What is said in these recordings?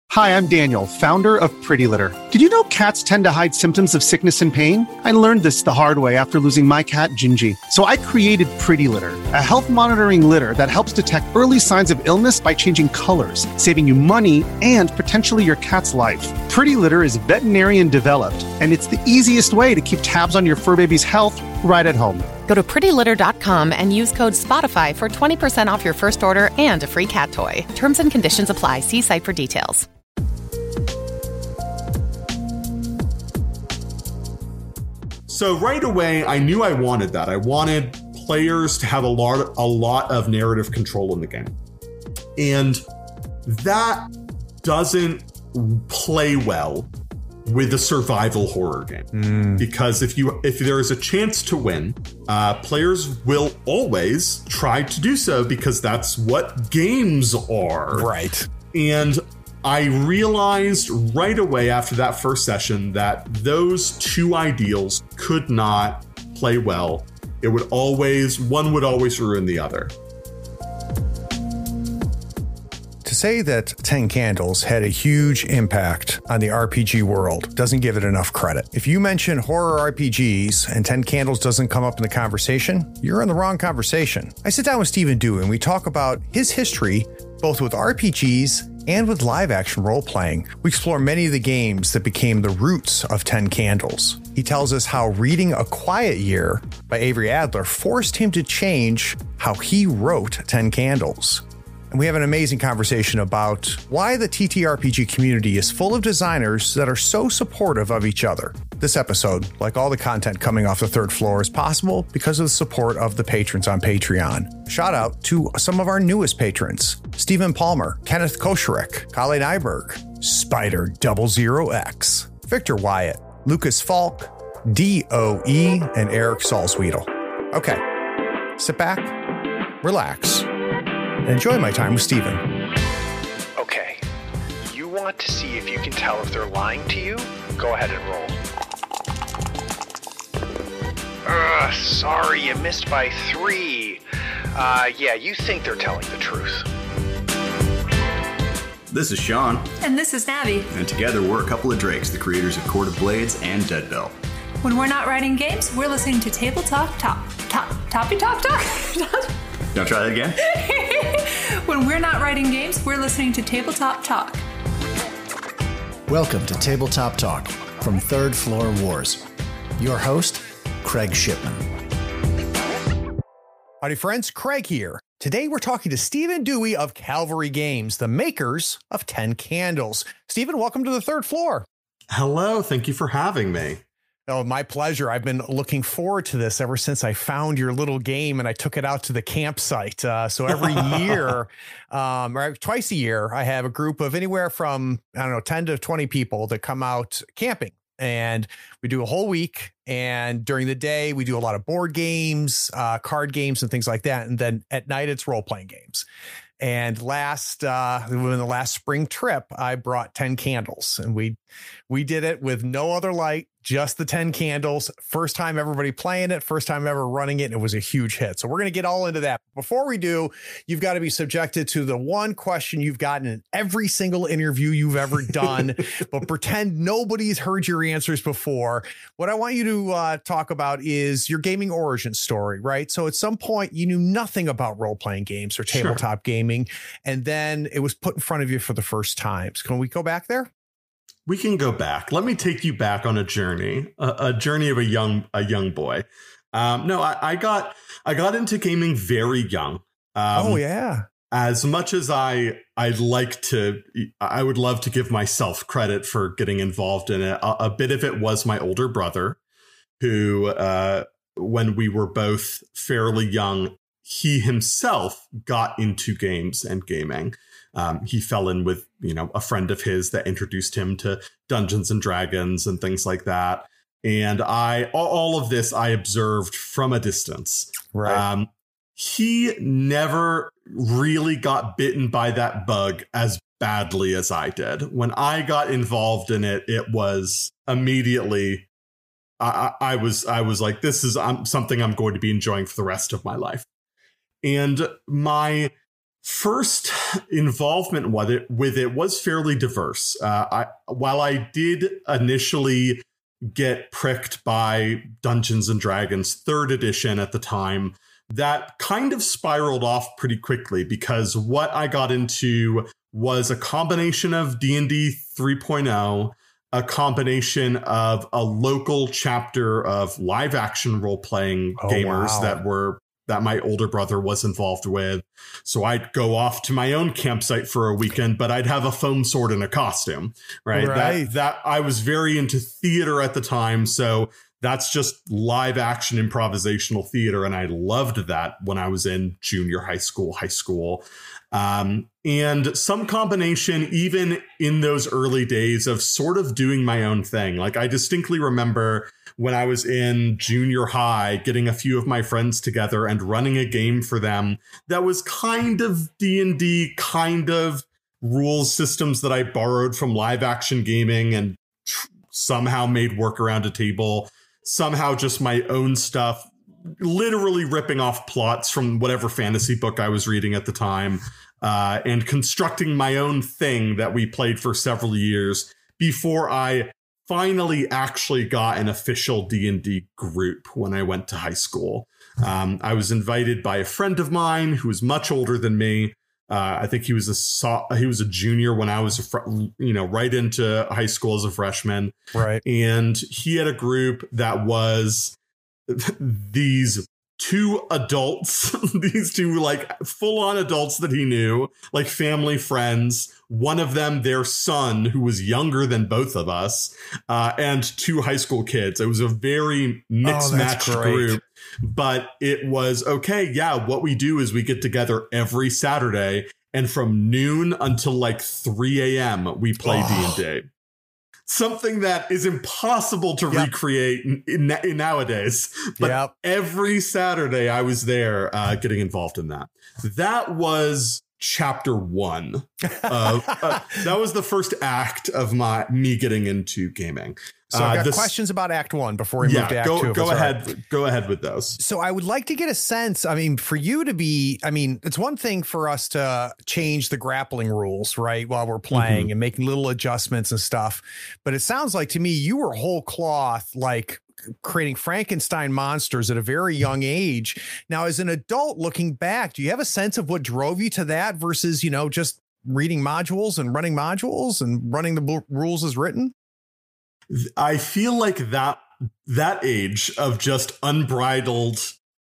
Hi, I'm Daniel, founder of Pretty Litter. Did you know cats tend to hide symptoms of sickness and pain? I learned this the hard way after losing my cat, Gingy. So I created Pretty Litter, a health monitoring litter that helps detect early signs of illness by changing colors, saving you money and potentially your cat's life. Pretty Litter is veterinarian developed, and it's the easiest way to keep tabs on your fur baby's health right at home. Go to prettylitter.com and use code SPOTIFY for 20% off your first order and a free cat toy. Terms and conditions apply. See site for details. So right away, I knew I wanted that. I wanted players to have a lot of narrative control in the game. And that doesn't play well with a survival horror game. Because if there is a chance to win, players will always try to do so because that's what games are. Right. And I realized right away after that first session that those two ideals could not play well. One would always ruin the other. To say that 10 Candles had a huge impact on the RPG world doesn't give it enough credit. If you mention horror RPGs and 10 Candles doesn't come up in the conversation, you're in the wrong conversation. I sit down with Stephen Dewey and we talk about his history, both with RPGs and with live action role playing. We explore many of the games that became the roots of 10 Candles. He tells us how reading A Quiet Year by Avery Adler forced him to change how he wrote 10 Candles. And we have an amazing conversation about why the TTRPG community is full of designers that are so supportive of each other. This episode, like all the content coming off the third floor, is possible because of the support of the patrons on Patreon. Shout out to some of our newest patrons: Stephen Palmer, Kenneth Kosharek, Colleen Nyberg, Spider 00X, Victor Wyatt, Lucas Falk, DOE, and Eric Salzwedel. Okay, sit back, relax, and enjoy my time with Stephen. Okay, you want to see if you can tell if they're lying to you? Go ahead and roll. Sorry, you missed by 3. Yeah, you think they're telling the truth. This is Sean. And this is Navi. And together we're a couple of Drakes, the creators of Court of Blades and Dead Bell. When we're not writing games, we're listening to Table Talk. Don't try that again? When we're not writing games, we're listening to Tabletop Talk. Welcome to Tabletop Talk from Third Floor Wars. Your host, Craig Shipman. Howdy friends, Craig here. Today we're talking to Stephen Dewey of Calvary Games, the makers of 10 Candles. Stephen, welcome to the third floor. Hello, thank you for having me. Oh, my pleasure. I've been looking forward to this ever since I found your little game and I took it out to the campsite. So every year, or twice a year, I have a group of anywhere from, 10 to 20 people that come out camping. And we do a whole week. And during the day, we do a lot of board games, card games, and things like that. And then at night, it's role-playing games. And in the last spring trip, I brought 10 Candles, and we did it with no other light, just the 10 Candles. First time everybody playing it, first time ever running it. And it was a huge hit. So we're going to get all into that. Before we do, you've got to be subjected to the one question you've gotten in every single interview you've ever done, but pretend nobody's heard your answers before. What I want you to talk about is your gaming origin story, right? So at some point you knew nothing about role-playing games or tabletop gaming, and then it was put in front of you for the first time. So can we go back there? We can go back. Let me take you back on a journey of a young boy. I got into gaming very young. As much as I would love to give myself credit for getting involved in it. A bit of it was my older brother, who, when we were both fairly young, he himself got into games and gaming. He fell in with, a friend of his that introduced him to Dungeons and Dragons and things like that. And all of this I observed from a distance. Right. He never really got bitten by that bug as badly as I did. When I got involved in it, it was immediately, I was like, this is something I'm going to be enjoying for the rest of my life. And my first involvement with it was fairly diverse. While I did initially get pricked by Dungeons and Dragons 3rd edition at the time, that kind of spiraled off pretty quickly, because what I got into was a combination of D&D 3.0, a combination of a local chapter of live action role-playing gamers that my older brother was involved with. So I'd go off to my own campsite for a weekend, but I'd have a foam sword and a costume, right? That I was very into theater at the time. So that's just live action improvisational theater. And I loved that when I was in junior high school. And some combination, even in those early days, of sort of doing my own thing. Like, I distinctly remember when I was in junior high, getting a few of my friends together and running a game for them that was kind of D&D, kind of rules systems that I borrowed from live action gaming and somehow made work around a table, somehow just my own stuff, literally ripping off plots from whatever fantasy book I was reading at the time, and constructing my own thing that we played for several years before I finally actually got an official D&D group when I went to high school. I was invited by a friend of mine who was much older than me. I think he was a junior when I was right into high school as a freshman. Right. And he had a group that was these two adults, these two like full on adults that he knew, like family friends. One of them, their son, who was younger than both of us, and two high school kids. It was a very mixed matched group, but it was okay. Yeah. What we do is we get together every Saturday, and from noon until like 3 a.m. we play D&D. Something that is impossible to recreate in nowadays. But every Saturday I was there getting involved in that. That was chapter 1. That was the first act of me getting into gaming. So I've got questions about Act 1 before we move to Act 2. Go ahead. Go ahead with those. So I would like to get a sense, I mean, for you to be, I mean, it's one thing for us to change the grappling rules, right, while we're playing and making little adjustments and stuff. But it sounds like to me, you were whole cloth, like creating Frankenstein monsters at a very young age. Now, as an adult looking back, do you have a sense of what drove you to that versus, just reading modules and running the rules as written? I feel like that age of just unbridled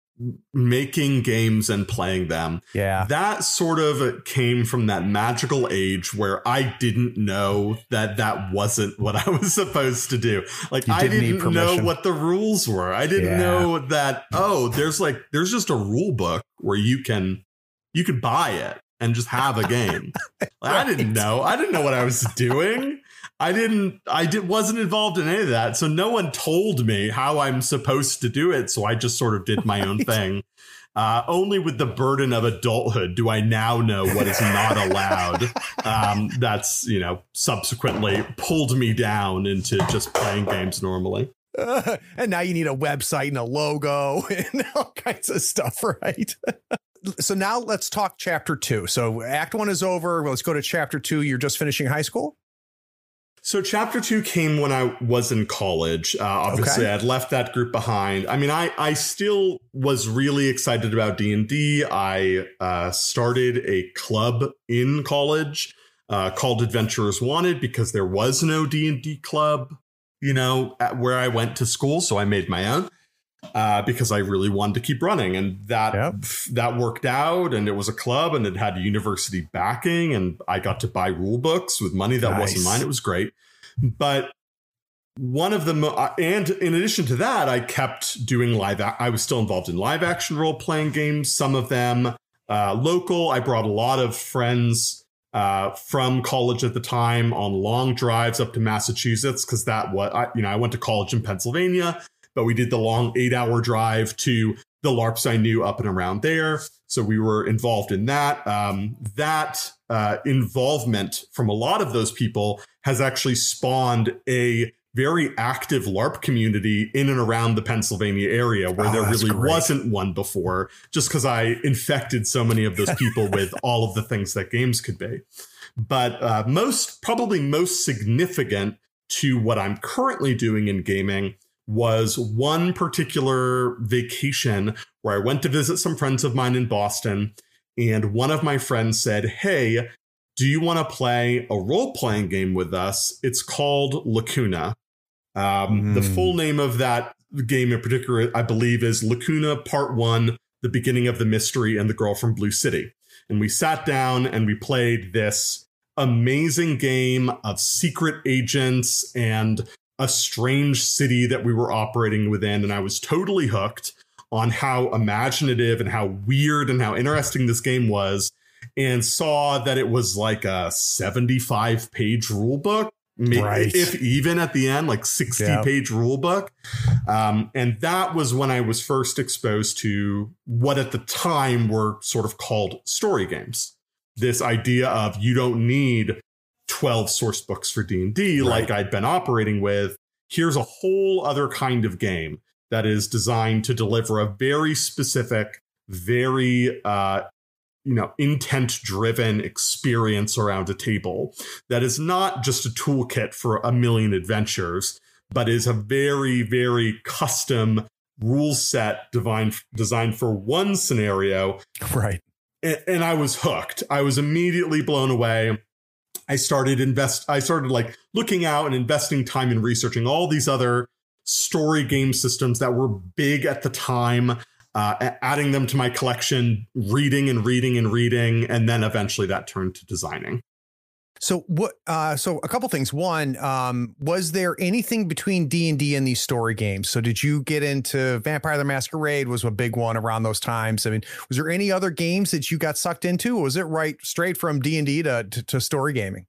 making games and playing them. Yeah. That sort of came from that magical age where I didn't know that wasn't what I was supposed to do. Like, I didn't know what the rules were. I didn't know that, there's just a rule book where you can buy it and just have a game. I didn't know what I was doing. I wasn't involved in any of that. So no one told me how I'm supposed to do it. So I just sort of did my own thing. Only with the burden of adulthood do I now know what is not allowed. That's, subsequently pulled me down into just playing games normally. And now you need a website and a logo and all kinds of stuff, right? So now let's talk chapter 2. So Act 1 is over. Let's go to chapter 2. You're just finishing high school? So chapter 2 came when I was in college. Obviously, I'd left that group behind. I mean, I still was really excited about D&D. I started a club in college called Adventurers Wanted because there was no D&D club, where I went to school. So I made my own because I really wanted to keep running. And that worked out. And it was a club and it had university backing. And I got to buy rule books with money that wasn't mine. It was great. But one of them, and in addition to that, I kept doing I was still involved in live action role playing games, some of them local. I brought a lot of friends from college at the time on long drives up to Massachusetts because I went to college in Pennsylvania, but we did the long 8-hour drive to the LARPs I knew up and around there. So we were involved in that. That involvement from a lot of those people has actually spawned a very active LARP community in and around the Pennsylvania area where there really wasn't one before, just because I infected so many of those people with all of the things that games could be. But probably most significant to what I'm currently doing in gaming was one particular vacation where I went to visit some friends of mine in Boston. And one of my friends said, hey, do you want to play a role-playing game with us? It's called Lacuna. The full name of that game in particular, I believe, is Lacuna Part 1, The Beginning of the Mystery and the Girl from Blue City. And we sat down and we played this amazing game of secret agents and a strange city that we were operating within. And I was totally hooked on how imaginative and how weird and how interesting this game was, and saw that it was like a 75-page rule book, if even at the end, like 60-page rule book. And that was when I was first exposed to what at the time were sort of called story games. This idea of you don't need 12 source books for D&D like I'd been operating with. Here's a whole other kind of game that is designed to deliver a very specific, very intent-driven experience around a table that is not just a toolkit for a million adventures, but is a very, very custom rule set designed for one scenario. Right. And I was hooked. I was immediately blown away. I started like looking out and investing time in researching all these other story game systems that were big at the time, adding them to my collection, reading, and then eventually that turned to designing. So so a couple things. One, was there anything between D&D and these story games? So did you get into Vampire the Masquerade was a big one around those times? I mean, was there any other games that you got sucked into? Or was it straight from D&D to story gaming?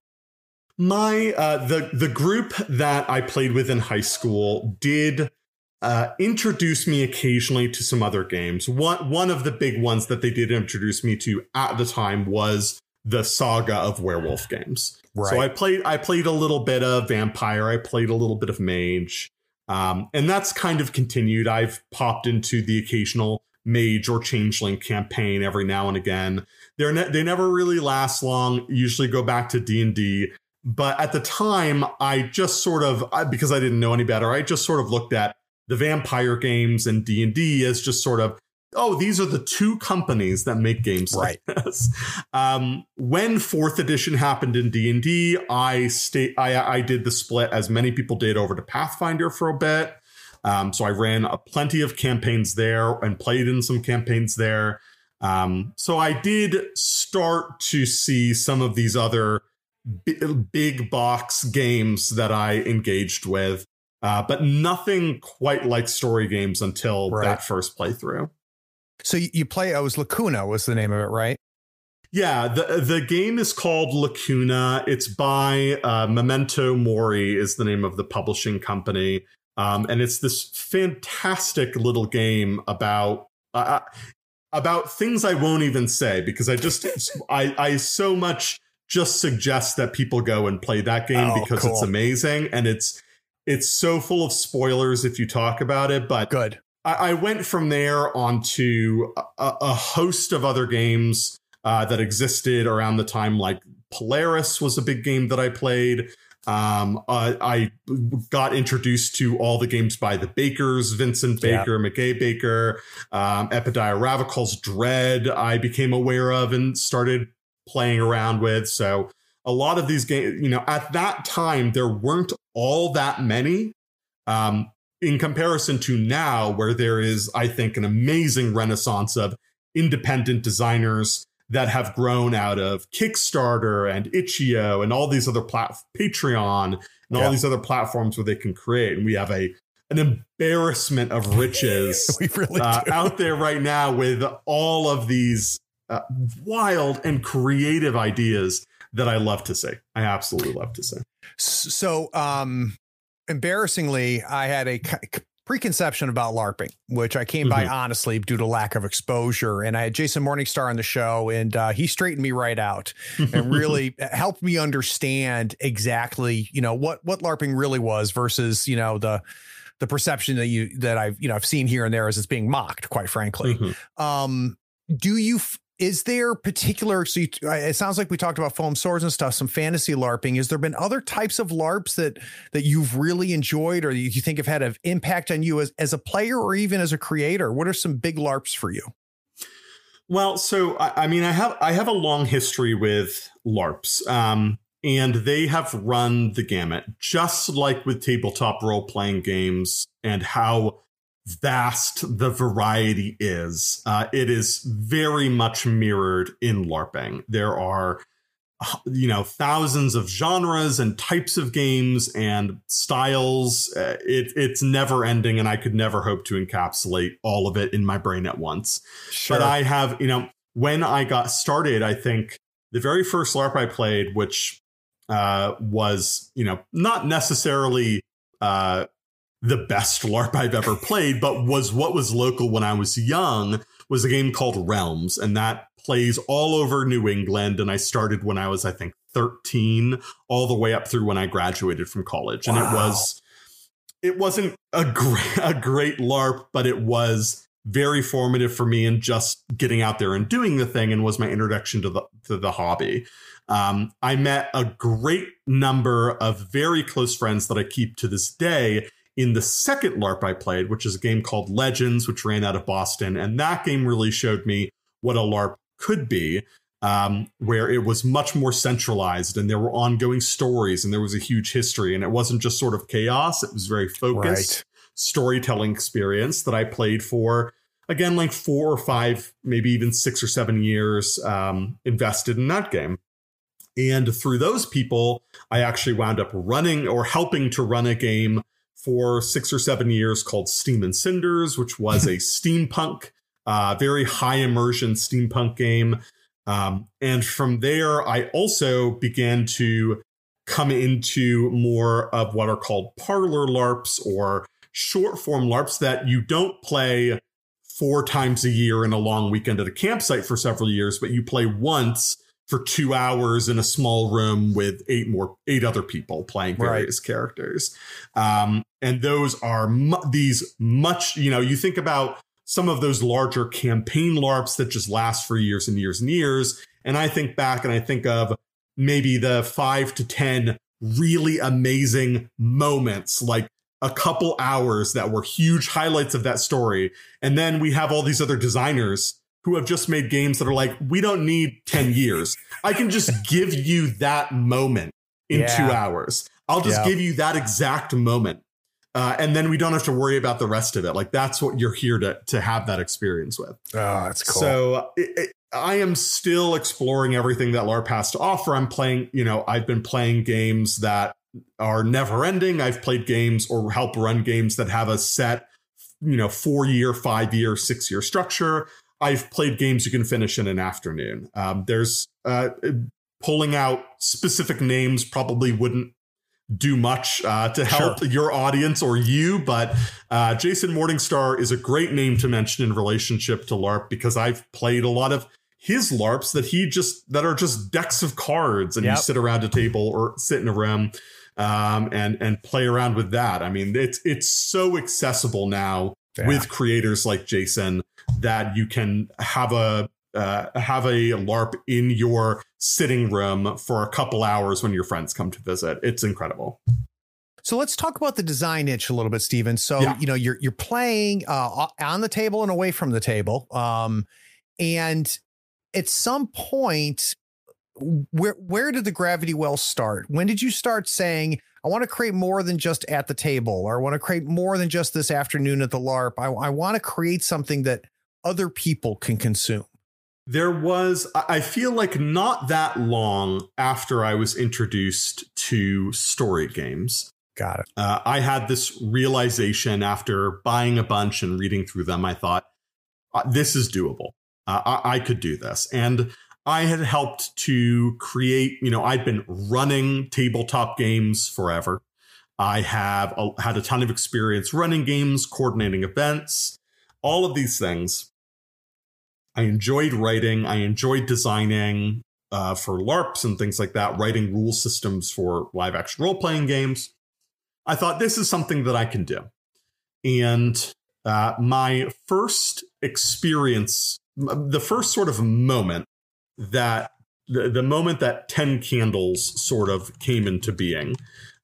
The group that I played with in high school did introduce me occasionally to some other games. One of the big ones that they did introduce me to at the time was the saga of werewolf games. Right. So I played a little bit of Vampire. I played a little bit of Mage. And that's kind of continued. I've popped into the occasional Mage or Changeling campaign every now and again. They never really last long, usually go back to D&D. But at the time, I just sort of, because I didn't know any better, I just sort of looked at the Vampire games and D&D as just sort of, oh, these are the two companies that make games like this. When 4th edition happened in D&D, I did the split, as many people did, over to Pathfinder for a bit. So I ran plenty of campaigns there and played in some campaigns there. So I did start to see some of these other big box games that I engaged with, but nothing quite like story games until that first playthrough. So you play, it was Lacuna was the name of it, right? Yeah, the game is called Lacuna. It's by Memento Mori is the name of the publishing company. And it's this fantastic little game about things I won't even say, because I so much just suggest that people go and play that game because it's amazing. And it's so full of spoilers if you talk about it. But good. I went from there onto a host of other games that existed around the time, like Polaris was a big game that I played. I got introduced to all the games by the Bakers, Vincent Baker, McKay Baker, Epidiah Ravicol's Dread I became aware of and started playing around with. So a lot of these games, at that time, there weren't all that many. In comparison to now, where there is, I think, an amazing renaissance of independent designers that have grown out of Kickstarter and Itch.io and all these other Patreon and all these other platforms where they can create. And we have an embarrassment of riches we really out there right now with all of these wild and creative ideas that I love to see. I absolutely love to see. So, embarrassingly, I had preconception about LARPing, which I came by honestly due to lack of exposure. And I had Jason Morningstar on the show, and he straightened me right out and really helped me understand exactly, what LARPing really was versus, the perception that I've seen here and there as it's being mocked, quite frankly. Is there particular, it sounds like we talked about foam swords and stuff, some fantasy LARPing. Has there been other types of LARPs that you've really enjoyed or you think have had an impact on you as a player or even as a creator? What are some big LARPs for you? Well, so, I have a long history with LARPs, and they have run the gamut, just like with tabletop role-playing games and how vast the variety is. It is very much mirrored in LARPing. There are, thousands of genres and types of games and styles. It's never ending, and I could never hope to encapsulate all of it in my brain at once. Sure. But I have, when I got started, I think the very first LARP I played, which was, not necessarily the best LARP I've ever played, but was what was local when I was young, was a game called Realms. And that plays all over New England. And I started when I was, I think, 13, all the way up through when I graduated from college. And it wasn't a great LARP, but it was very formative for me in just getting out there and doing the thing, and was my introduction to the hobby. I met a great number of very close friends that I keep to this day in the second LARP I played, which is a game called Legends, which ran out of Boston. And that game really showed me what a LARP could be, where it was much more centralized and there were ongoing stories and there was a huge history. And it wasn't just sort of chaos. It was very focused storytelling experience that I played for, again, like 4 or 5, maybe even 6 or 7 years invested in that game. And through those people, I actually wound up running or helping to run a game for 6 or 7 years called Steam and Cinders, which was a steampunk, very high immersion steampunk game. And from there, I also began to come into more of what are called parlor LARPs, or short form LARPs that you don't play 4 times a year in a long weekend at a campsite for several years, but you play once for 2 hours in a small room with 8 other people playing various characters. And those are you think about some of those larger campaign LARPs that just last for years and years and years. And I think back and I think of maybe the 5 to 10 really amazing moments, like a couple hours that were huge highlights of that story. And then we have all these other designers who have just made games that are like, we don't need 10 years. I can just give you that moment in 2 hours. I'll just give you that exact moment. And then we don't have to worry about the rest of it. Like, that's what you're here to have that experience with. Oh, that's cool. So I am still exploring everything that LARP has to offer. I'm playing, I've been playing games that are never ending. I've played games or help run games that have a set, 4-year, 5-year, 6-year structure. I've played games you can finish in an afternoon. There's pulling out specific names probably wouldn't do much to help your audience or you, but Jason Morningstar is a great name to mention in relationship to LARP, because I've played a lot of his LARPs that are just decks of cards, and you sit around a table or sit in a room and play around with that. I mean, it's so accessible now with creators like Jason that you can have a LARP in your sitting room for a couple hours when your friends come to visit. It's incredible. So let's talk about the design itch a little bit, Stephen. So, you're playing on the table and away from the table. And at some point, where did the gravity well start? When did you start saying, I want to create more than just at the table, or I want to create more than just this afternoon at the LARP? I want to create something that other people can consume. There was, I feel like, not that long after I was introduced to story games. Got it. I had this realization after buying a bunch and reading through them. I thought, this is doable. I could do this. And I had helped to create, I'd been running tabletop games forever. I have had a ton of experience running games, coordinating events, all of these things. I enjoyed writing. I enjoyed designing for LARPs and things like that, writing rule systems for live action role-playing games. I thought this is something that I can do. And my first experience, the first sort of moment that the moment that 10 Candles sort of came into being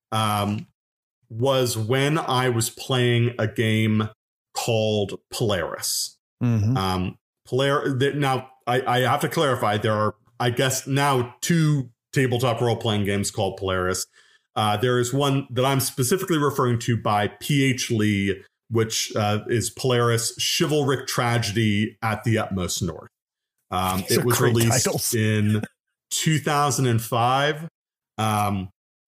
was when I was playing a game called Polaris. Mm-hmm. Now, I have to clarify, there are, I guess, now 2 tabletop role-playing games called Polaris. There is one that I'm specifically referring to by P.H. Lee, which is Polaris Chivalric Tragedy at the Utmost North. It was released in 2005. And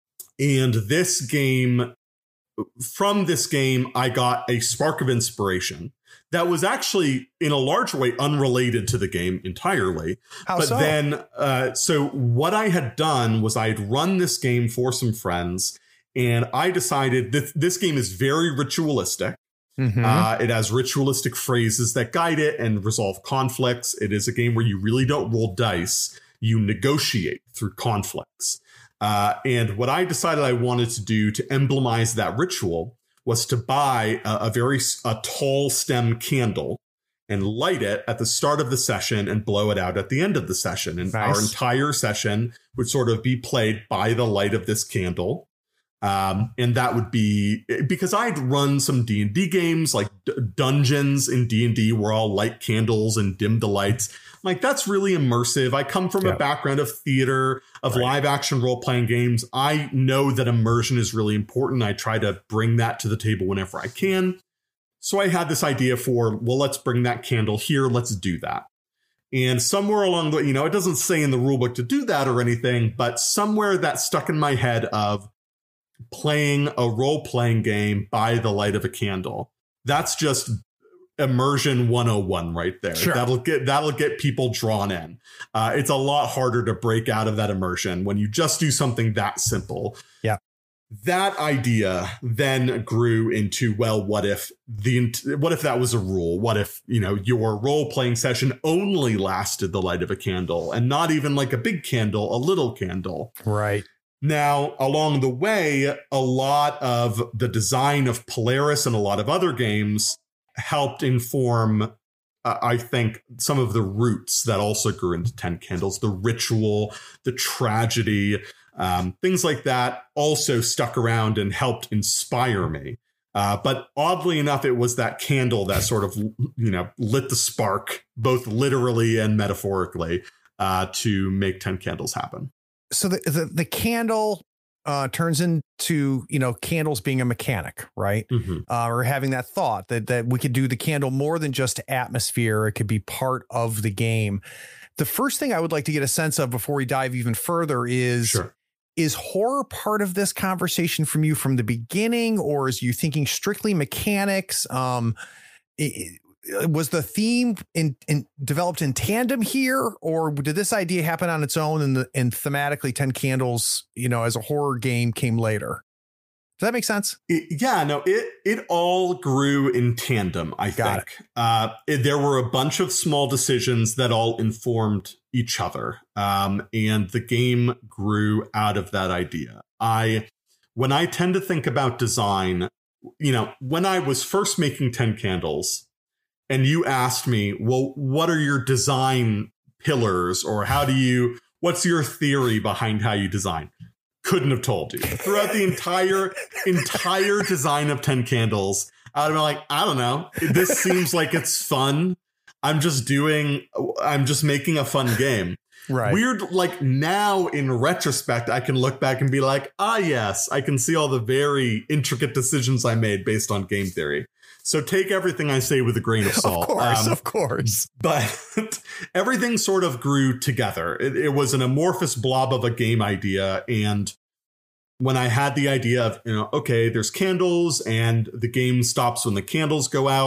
this game, from this game, I got a spark of inspiration that was actually in a large way unrelated to the game entirely. How so? Then, so what I had done was I had run this game for some friends, and I decided that this game is very ritualistic. Mm-hmm. It has ritualistic phrases that guide it and resolve conflicts. It is a game where you really don't roll dice. You negotiate through conflicts. And what I decided I wanted to do to emblemize that ritual was to buy a tall stem candle and light it at the start of the session and blow it out at the end of the session. And our entire session would sort of be played by the light of this candle. And that would be because I'd run some D&D games like dungeons in D&D where I'll light candles and dim the lights. Like, that's really immersive. I come from a background of theater, of live action role playing games. I know that immersion is really important. I try to bring that to the table whenever I can. So I had this idea for, well, let's bring that candle here. Let's do that. And somewhere along the way, it doesn't say in the rulebook to do that or anything, but somewhere that stuck in my head of playing a role-playing game by the light of a candle. That's just immersion 101 right there. Sure. That'll get people drawn in. It's a lot harder to break out of that immersion when you just do something that simple. Yeah. That idea then grew into, well, what if that was a rule? What if, your role-playing session only lasted the light of a candle and not even like a big candle, a little candle? Right. Now, along the way, a lot of the design of Polaris and a lot of other games helped inform, I think, some of the roots that also grew into 10 Candles. The ritual, the tragedy, things like that also stuck around and helped inspire me. But oddly enough, it was that candle that sort of, lit the spark, both literally and metaphorically, to make 10 Candles happen. So the candle turns into, candles being a mechanic, right? Mm-hmm. Or having that thought that we could do the candle more than just atmosphere. It could be part of the game. The first thing I would like to get a sense of before we dive even further is horror part of this conversation from you from the beginning, or is you thinking strictly mechanics? Was the theme developed in tandem here, or did this idea happen on its own and thematically 10 Candles, as a horror game came later? Does that make sense? It all grew in tandem, I think. There were a bunch of small decisions that all informed each other. And the game grew out of that idea. When I tend to think about design, when I was first making 10 Candles, and you asked me, well, what are your design pillars, or what's your theory behind how you design? Couldn't have told you. Throughout the entire design of 10 Candles, I would have been like, I don't know. This seems like it's fun. I'm just making a fun game. Right. Weird. Like, now in retrospect, I can look back and be like, yes, I can see all the very intricate decisions I made based on game theory. So take everything I say with a grain of salt. Of course. But everything sort of grew together. It was an amorphous blob of a game idea. And when I had the idea of, okay, there's candles and the game stops when the candles go out,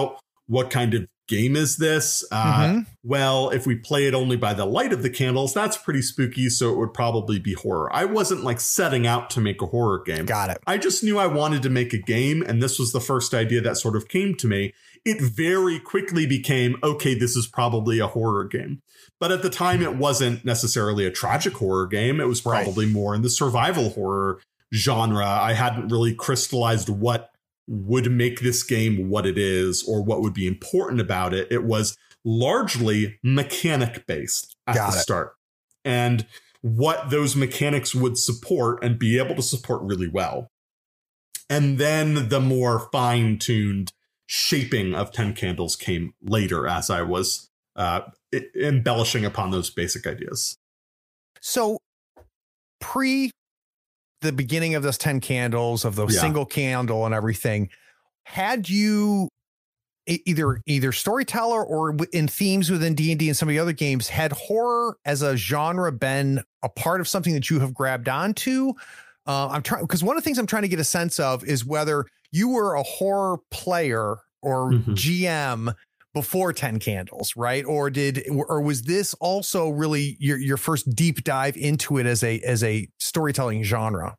what kind of game is this? Well, if we play it only by the light of the candles, that's pretty spooky. So it would probably be horror. I wasn't like setting out to make a horror game. Got it. I just knew I wanted to make a game. And this was the first idea that sort of came to me. It very quickly became, okay, this is probably a horror game. But at the time, it wasn't necessarily a tragic horror game. It was probably more in the survival horror genre. I hadn't really crystallized what would make this game what it is or what would be important about it. It was largely mechanic based at the start, and what those mechanics would support and be able to support really well. And then the more fine-tuned shaping of 10 Candles came later as I was embellishing upon those basic ideas. So pre the beginning of this 10 Candles, of the single candle and everything, had you either storyteller or in themes within D&D and some of the other games, had horror as a genre been a part of something that you have grabbed onto? I'm trying, because one of the things I'm trying to get a sense of is whether you were a horror player or GM before 10 Candles, right? Or was this also really your first deep dive into it as a storytelling genre?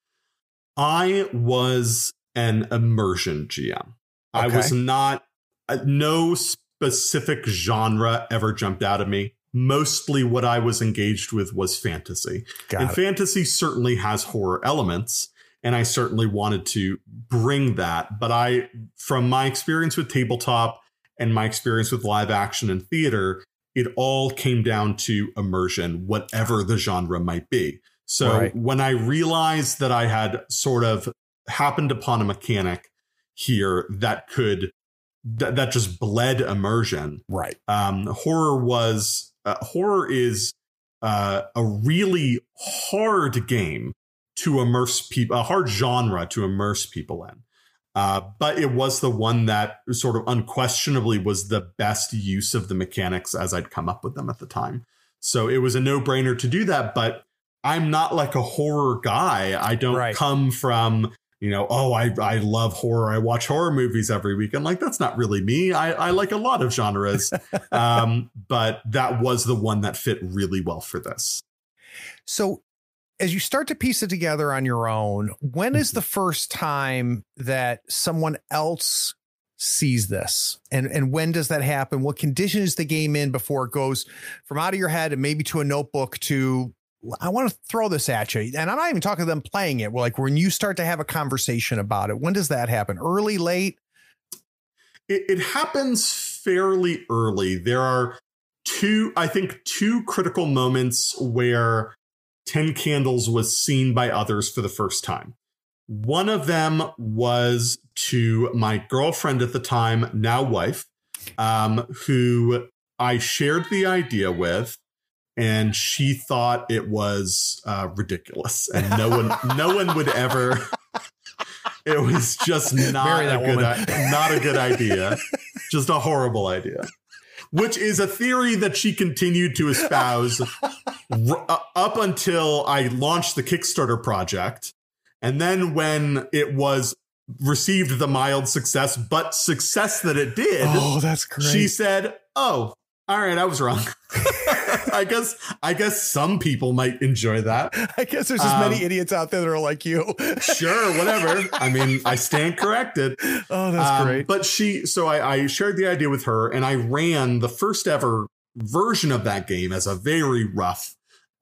I was an immersion GM. Okay. I was not, no specific genre ever jumped out at me. Mostly what I was engaged with was fantasy. Fantasy certainly has horror elements, and I certainly wanted to bring that. But from my experience with tabletop and my experience with live action and theater, it all came down to immersion, whatever the genre might be. So when I realized that I had sort of happened upon a mechanic here that that just bled immersion. Right. Horror is a really hard game to immerse people, a hard genre to immerse people in. But it was the one that sort of unquestionably was the best use of the mechanics as I'd come up with them at the time. So it was a no-brainer to do that. But I'm not like a horror guy. I don't come from, I love horror. I watch horror movies every week. And like, that's not really me. I like a lot of genres. But that was the one that fit really well for this. So as you start to piece it together on your own, when is the first time that someone else sees this? And when does that happen? What condition is the game in before it goes from out of your head and maybe to a notebook to, I want to throw this at you? And I'm not even talking to them playing it. Like when you start to have a conversation about it, when does that happen? Early, late? It happens fairly early. There are two critical moments where 10 Candles was seen by others for the first time. One of them was to my girlfriend at the time, now wife, who I shared the idea with. And she thought it was ridiculous, and no one would ever. It was just not a good idea, just a horrible idea. Which is a theory that she continued to espouse up until I launched the Kickstarter project, and then when it was received the mild success, but success that it did. Oh, that's great. She said, "Oh, all right, I was wrong." I guess some people might enjoy that. I guess there's as many idiots out there that are like you. Sure, whatever. I mean, I stand corrected. Oh, that's great. But I shared the idea with her, and I ran the first ever version of that game as a very rough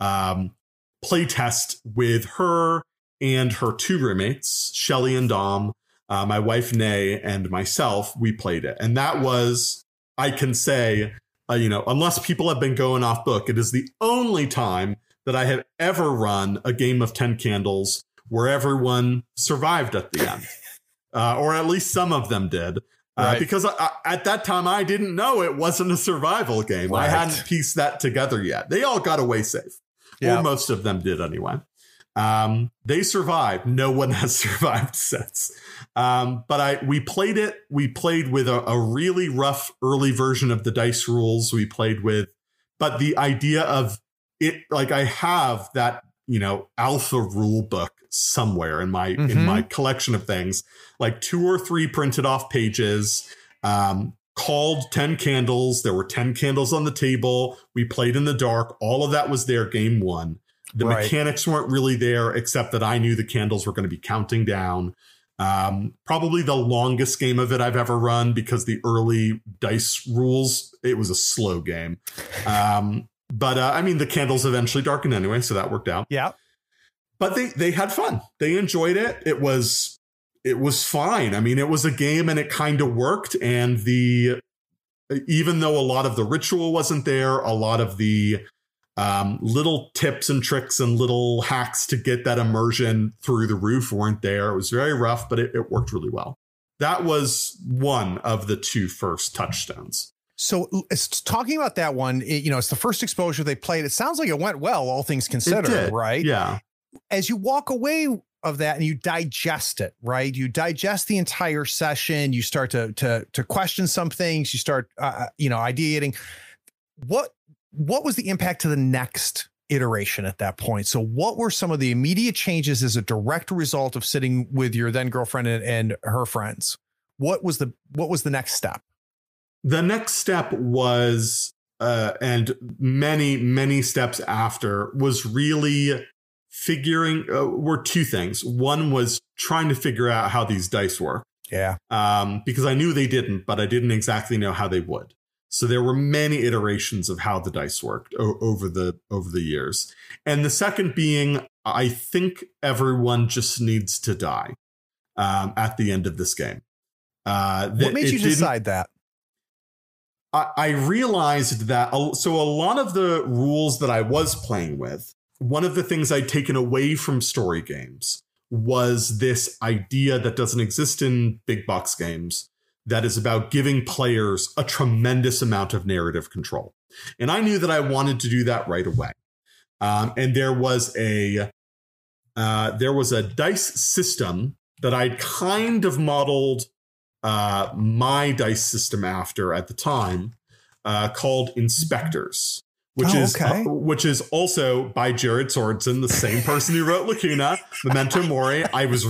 play test with her and her two roommates, Shelly and Dom, my wife, Nay, and myself. We played it. And that was, I can say, unless people have been going off book, it is the only time that I have ever run a game of 10 Candles where everyone survived at the end, or at least some of them did, because at that time I didn't know it wasn't a survival game. I hadn't pieced that together yet. They all got away safe, or most of them did anyway. They survived. No one has survived since. But we played it. We played with a really rough early version of the dice rules. But the idea of it, like I have that, alpha rule book somewhere in my collection of things, like 2 or 3 printed off pages. called 10 candles. There were 10 candles on the table. We played in the dark. All of that was there game one. The mechanics weren't really there, except that I knew the candles were going to be counting down. Probably the longest game of it I've ever run, because the early dice rules, it was a slow game. But I mean, the candles eventually darkened anyway, so that worked out. Yeah. But they had fun. They enjoyed it. It was fine. I mean, it was a game and it kind of worked. And even though a lot of the ritual wasn't there, a lot of the little tips and tricks and little hacks to get that immersion through the roof weren't there. It was very rough, but it worked really well. That was one of the 2 first touchstones. So talking about that one, it's the first exposure they played. It sounds like it went well, all things considered, right? Yeah. As you walk away of that and you digest it, right? You digest the entire session. You start to question some things. You start, ideating. What was the impact to the next iteration at that point? So what were some of the immediate changes as a direct result of sitting with your then girlfriend and her friends? What was the next step? The next step was, and many steps after, was really figuring, were 2 things. One was trying to figure out how these dice work. Yeah. Because I knew they didn't, but I didn't exactly know how they would. So there were many iterations of how the dice worked over the years. And the second being, I think everyone just needs to die at the end of this game. What made you decide that? I realized that, so a lot of the rules that I was playing with, one of the things I'd taken away from story games was this idea that doesn't exist in big box games, that is about giving players a tremendous amount of narrative control. And I knew that I wanted to do that right away. And there was a dice system that I'd kind of modeled my dice system after at the time, called Inspectors, which is also by Jared Sorensen, the same person who wrote Lacuna, Memento Mori.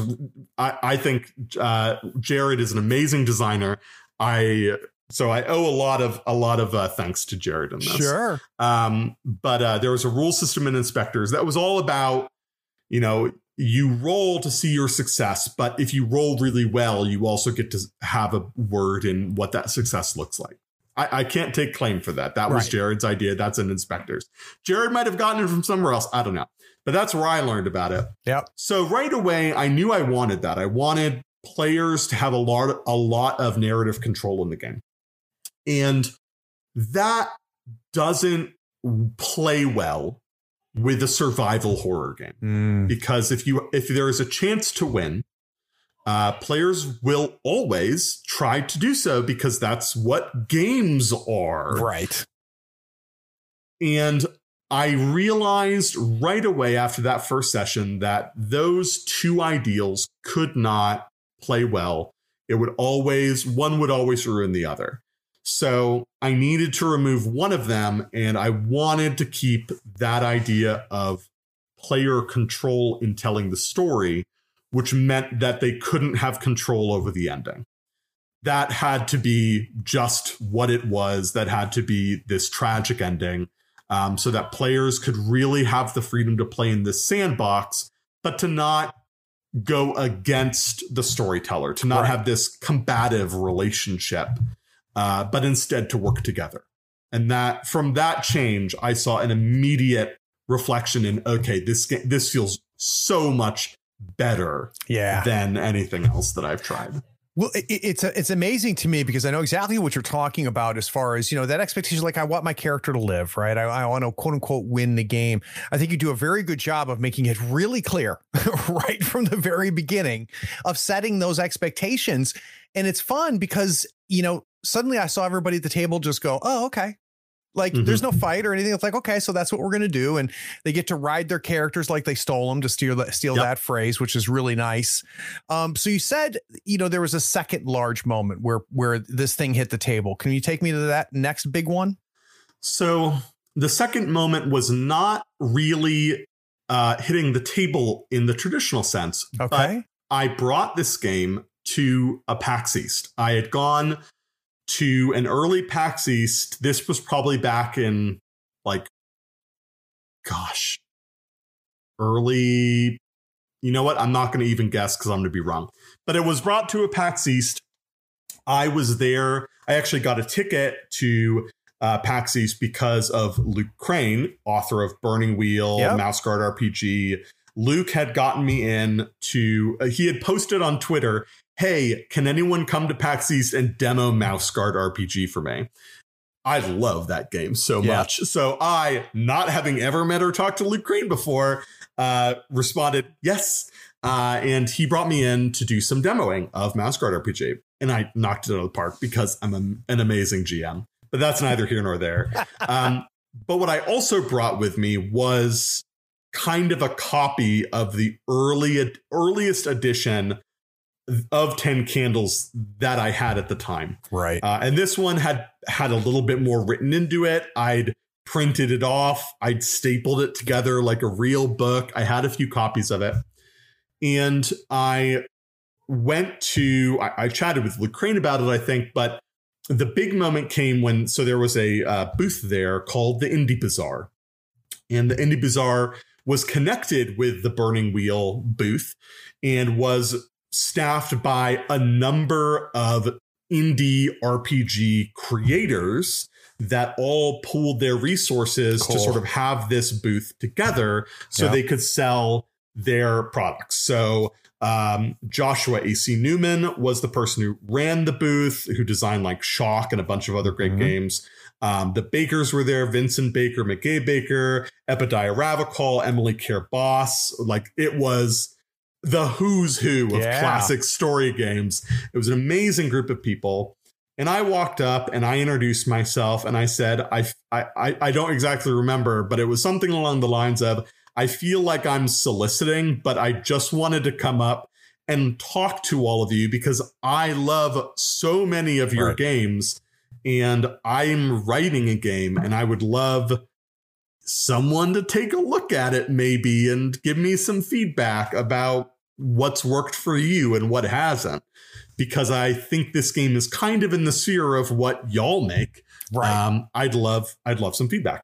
I think Jared is an amazing designer. So I owe a lot of thanks to Jared in this. Sure. But there was a rule system in Inspectors that was all about, you roll to see your success, but if you roll really well, you also get to have a word in what that success looks like. I can't take claim for that. That was Jared's idea. That's in Inspectors. Jared might have gotten it from somewhere else. I don't know. But that's where I learned about it. Yep. So right away, I knew I wanted that. I wanted players to have a lot of narrative control in the game. And that doesn't play well with a survival horror game. Because if there is a chance to win, players will always try to do so, because that's what games are. Right. And I realized right away after that first session that those 2 ideals could not play well. One would always ruin the other. So I needed to remove one of them, and I wanted to keep that idea of player control in telling the story, which meant that they couldn't have control over the ending. That had to be just what it was. That had to be this tragic ending, so that players could really have the freedom to play in this sandbox, but to not go against the storyteller, to not have this combative relationship, but instead to work together. And that from that change, I saw an immediate reflection in, okay, this feels so much better than anything else that I've tried. Well, it's amazing to me, because I know exactly what you're talking about as far as, that expectation, like I want my character to live, right? I want to quote unquote win the game. I think you do a very good job of making it really clear right from the very beginning of setting those expectations. And it's fun because, suddenly I saw everybody at the table just go, oh, okay. Like there's no fight or anything. It's like, okay, so that's what we're going to do. And they get to ride their characters like they stole them, to steal that phrase, which is really nice. So you said, there was a second large moment where this thing hit the table. Can you take me to that next big one? So the second moment was not really hitting the table in the traditional sense. Okay. But I brought this game to a PAX East. I had gone to an early PAX East. This was probably back in early, you know what? I'm not going to even guess because I'm going to be wrong. But it was brought to a PAX East. I was there. I actually got a ticket to PAX East because of Luke Crane, author of Burning Wheel, Mouse Guard RPG. Luke had gotten me in to, he had posted on Twitter, hey, can anyone come to PAX East and demo Mouse Guard RPG for me? I love that game so much. So I, not having ever met or talked to Luke Crane before, responded, yes. And he brought me in to do some demoing of Mouse Guard RPG. And I knocked it out of the park because I'm an amazing GM. But that's neither here nor there. But what I also brought with me was kind of a copy of the earliest edition of 10 Candles that I had at the time. Right. And this one had a little bit more written into it. I'd printed it off. I'd stapled it together like a real book. I had a few copies of it. And I chatted with Luke Crane about it, I think, but the big moment came when, so there was a booth there called the Indie Bazaar. And the Indie Bazaar was connected with the Burning Wheel booth and was staffed by a number of indie RPG creators that all pooled their resources to sort of have this booth together so they could sell their products. So Joshua A.C. Newman was the person who ran the booth, who designed like Shock and a bunch of other great games. The Bakers were there, Vincent Baker, McGay Baker, Epadiah Ravachol, Emily Care Boss. Like, it was the who's who of classic story games. It was an amazing group of people. And I walked up and I introduced myself and I said, I don't exactly remember, but it was something along the lines of, I feel like I'm soliciting, but I just wanted to come up and talk to all of you because I love so many of your games and I'm writing a game and I would love someone to take a look at it maybe and give me some feedback about what's worked for you and what hasn't, because I think this game is kind of in the sphere of what y'all make. Right. I'd love some feedback.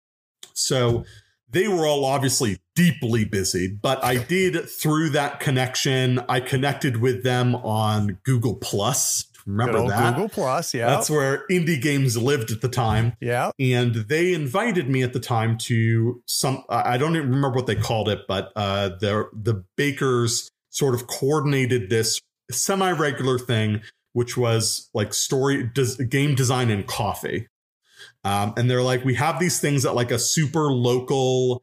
So they were all obviously deeply busy, but I did, through that connection, I connected with them on Google Plus. Remember that? Google Plus, yeah. That's where indie games lived at the time. Yeah. And they invited me at the time to some, I don't even remember what they called it, but the Bakers sort of coordinated this semi-regular thing, which was like game design and coffee. And they're like, we have these things at like a super local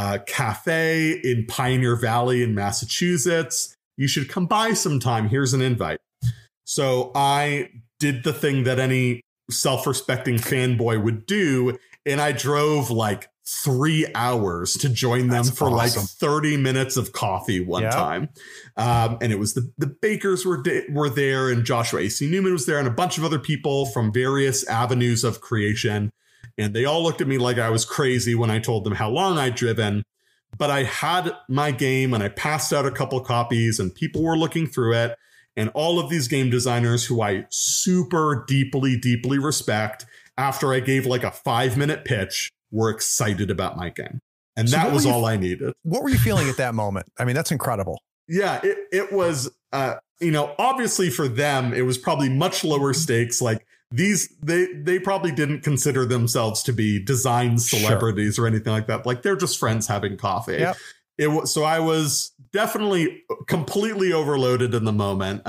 cafe in Pioneer Valley in Massachusetts. You should come by sometime. Here's an invite. So I did the thing that any self-respecting fanboy would do. And I drove like 3 hours to join them for like 30 minutes of coffee one time. And it was the Bakers were there, and Joshua A.C. Newman was there, and a bunch of other people from various avenues of creation. And they all looked at me like I was crazy when I told them how long I'd driven. But I had my game and I passed out a couple copies and people were looking through it. And all of these game designers who I super deeply, deeply respect, after I gave like a 5-minute pitch, were excited about my game. And so that was all I needed. What were you feeling at that moment? I mean, that's incredible. Yeah, it was, obviously for them, it was probably much lower stakes. Like they probably didn't consider themselves to be design celebrities or anything like that. Like, they're just friends having coffee. Yep. So I was definitely completely overloaded in the moment.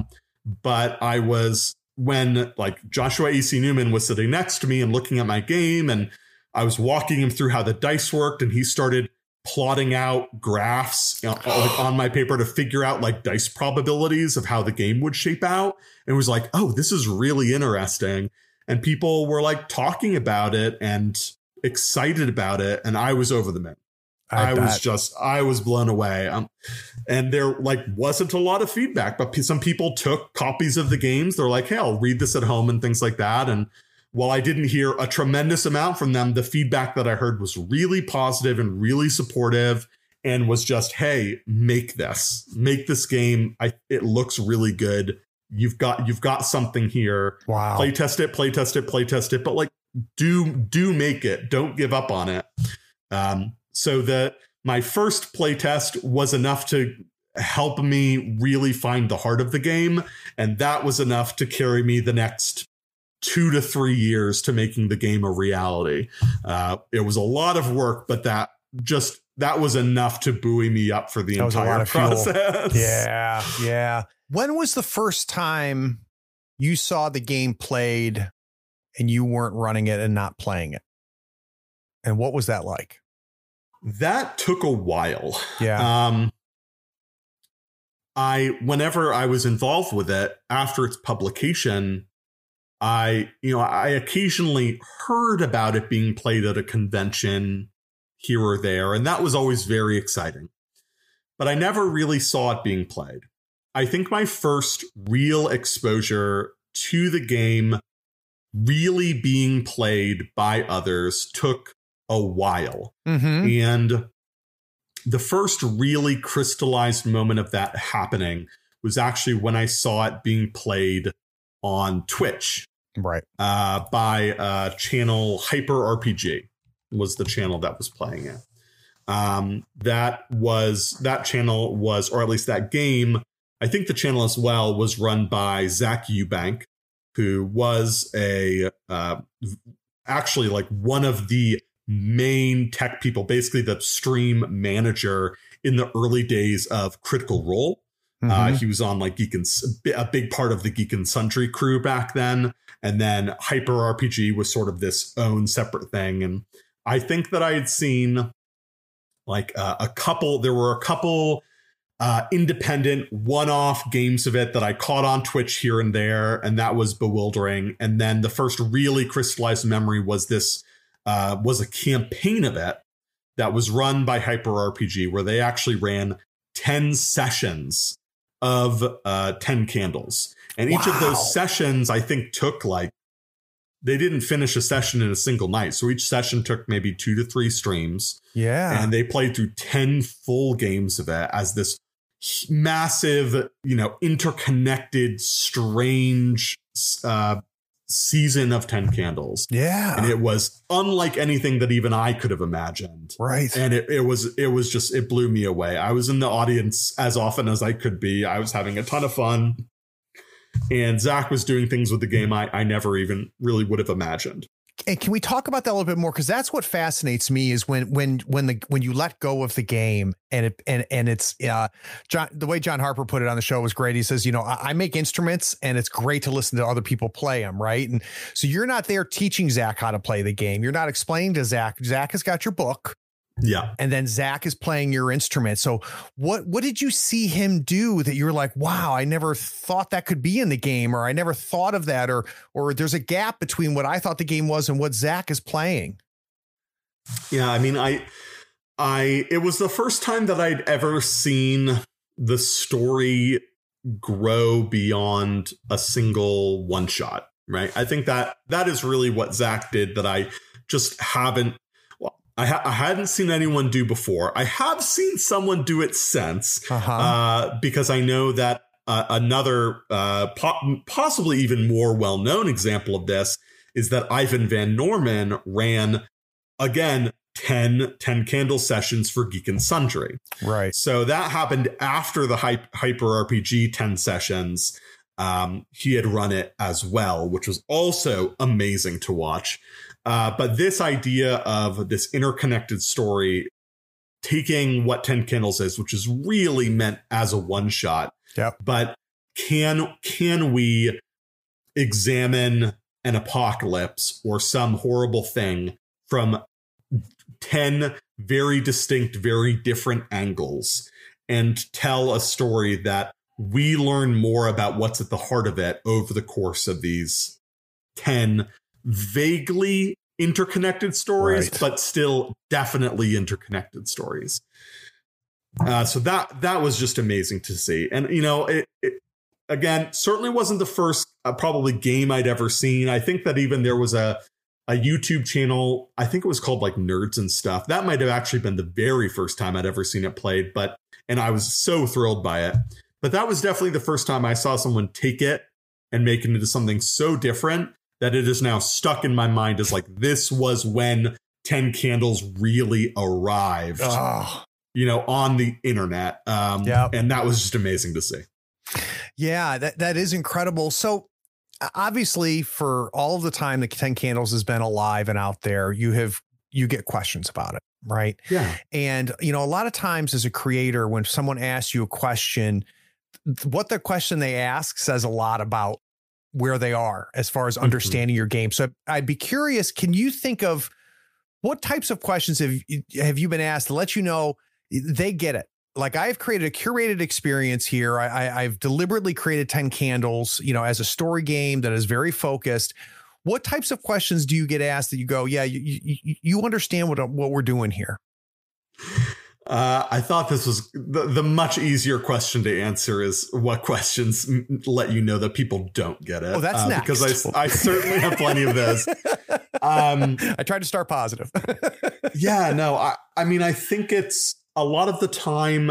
But I was, when like Joshua A.C. Newman was sitting next to me and looking at my game, and I was walking him through how the dice worked, and he started plotting out graphs on my paper to figure out like dice probabilities of how the game would shape out. And it was like, oh, this is really interesting. And people were like talking about it and excited about it. And I was over the moon. I was blown away. And there like wasn't a lot of feedback, but some people took copies of the games. They're like, hey, I'll read this at home and things like that. And while I didn't hear a tremendous amount from them, the feedback that I heard was really positive and really supportive, and was just, hey, make this game. It looks really good. you've got something here. Wow. Play test it. But like, do make it. Don't give up on it. So that my first play test was enough to help me really find the heart of the game. And that was enough to carry me the next 2 to 3 years to making the game a reality. It was a lot of work, but that was enough to buoy me up for the entire process. Yeah. When was the first time you saw the game played and you weren't running it and not playing it? And what was that like? That took a while. Yeah. Whenever I was involved with it after its publication, I occasionally heard about it being played at a convention here or there, and that was always very exciting. But I never really saw it being played. I think my first real exposure to the game really being played by others took a while. Mm-hmm. And the first really crystallized moment of that happening was actually when I saw it being played on Twitch. Right. By channel Hyper RPG was the channel that was playing it. That channel was, or at least that game, I think the channel as well was run by Zach Eubank, who was actually like one of the main tech people, basically the stream manager in the early days of Critical Role. Mm-hmm. He was on like a big part of the Geek and Sundry crew back then. And then Hyper RPG was sort of this own separate thing. And I think that I had seen like there were a couple independent one-off games of it that I caught on Twitch here and there. And that was bewildering. And then the first really crystallized memory was was a campaign of it that was run by Hyper RPG, where they actually ran 10 sessions of 10 Candles. And each of those sessions, I think, took they didn't finish a session in a single night. So each session took maybe 2 to 3 streams. Yeah. And they played through 10 full games of it as this massive, interconnected, strange season of 10 Candles. Yeah. And it was unlike anything that even I could have imagined. Right. And it blew me away. I was in the audience as often as I could be. I was having a ton of fun. And Zach was doing things with the game I never even really would have imagined. And can we talk about that a little bit more? Because that's what fascinates me is when you let go of the game and it's John, the way John Harper put it on the show was great. He says, I make instruments and it's great to listen to other people play them. Right. And so you're not there teaching Zach how to play the game. You're not explaining to Zach. Zach has got your book. Yeah. And then Zach is playing your instrument. So what did you see him do that you were like, wow, I never thought that could be in the game, or I never thought of that, or there's a gap between what I thought the game was and what Zach is playing? Yeah. I mean, it was the first time that I'd ever seen the story grow beyond a single one shot. Right. I think that is really what Zach did that I just haven't. I hadn't seen anyone do before. I have seen someone do it since, because I know that another possibly even more well-known example of this is that Ivan Van Norman ran, again, 10 Candle sessions for Geek and Sundry. Right. So that happened after the Hyper RPG 10 sessions. He had run it as well, which was also amazing to watch. But this idea of this interconnected story, taking what 10 Candles is, which is really meant as a one shot. Yep. But can we examine an apocalypse or some horrible thing from 10 very distinct, very different angles and tell a story that we learn more about what's at the heart of it over the course of these 10 vaguely interconnected stories, right, but still definitely interconnected stories. So that was just amazing to see. And, it again, certainly wasn't the first probably game I'd ever seen. I think that even there was a YouTube channel, I think it was called like Nerds and Stuff. That might have actually been the very first time I'd ever seen it played, and I was so thrilled by it. But that was definitely the first time I saw someone take it and make it into something so different that it is now stuck in my mind as like, this was when 10 Candles really arrived, on the internet. And that was just amazing to see. Yeah, that is incredible. So obviously, for all of the time that 10 Candles has been alive and out there, you get questions about it, right? Yeah. And, a lot of times as a creator, when someone asks you a question, what the question they ask says a lot about where they are as far as understanding your game. So I'd be curious, can you think of what types of questions have you been asked to let you know they get it? Like, I've created a curated experience here. I've deliberately created 10 Candles, as a story game that is very focused. What types of questions do you get asked that you go, yeah, you understand what we're doing here? I thought this was the much easier question to answer is what questions let you know that people don't get it. Oh, that's next. Because I certainly have plenty of those. I tried to start positive. Yeah, no, I mean, I think it's a lot of the time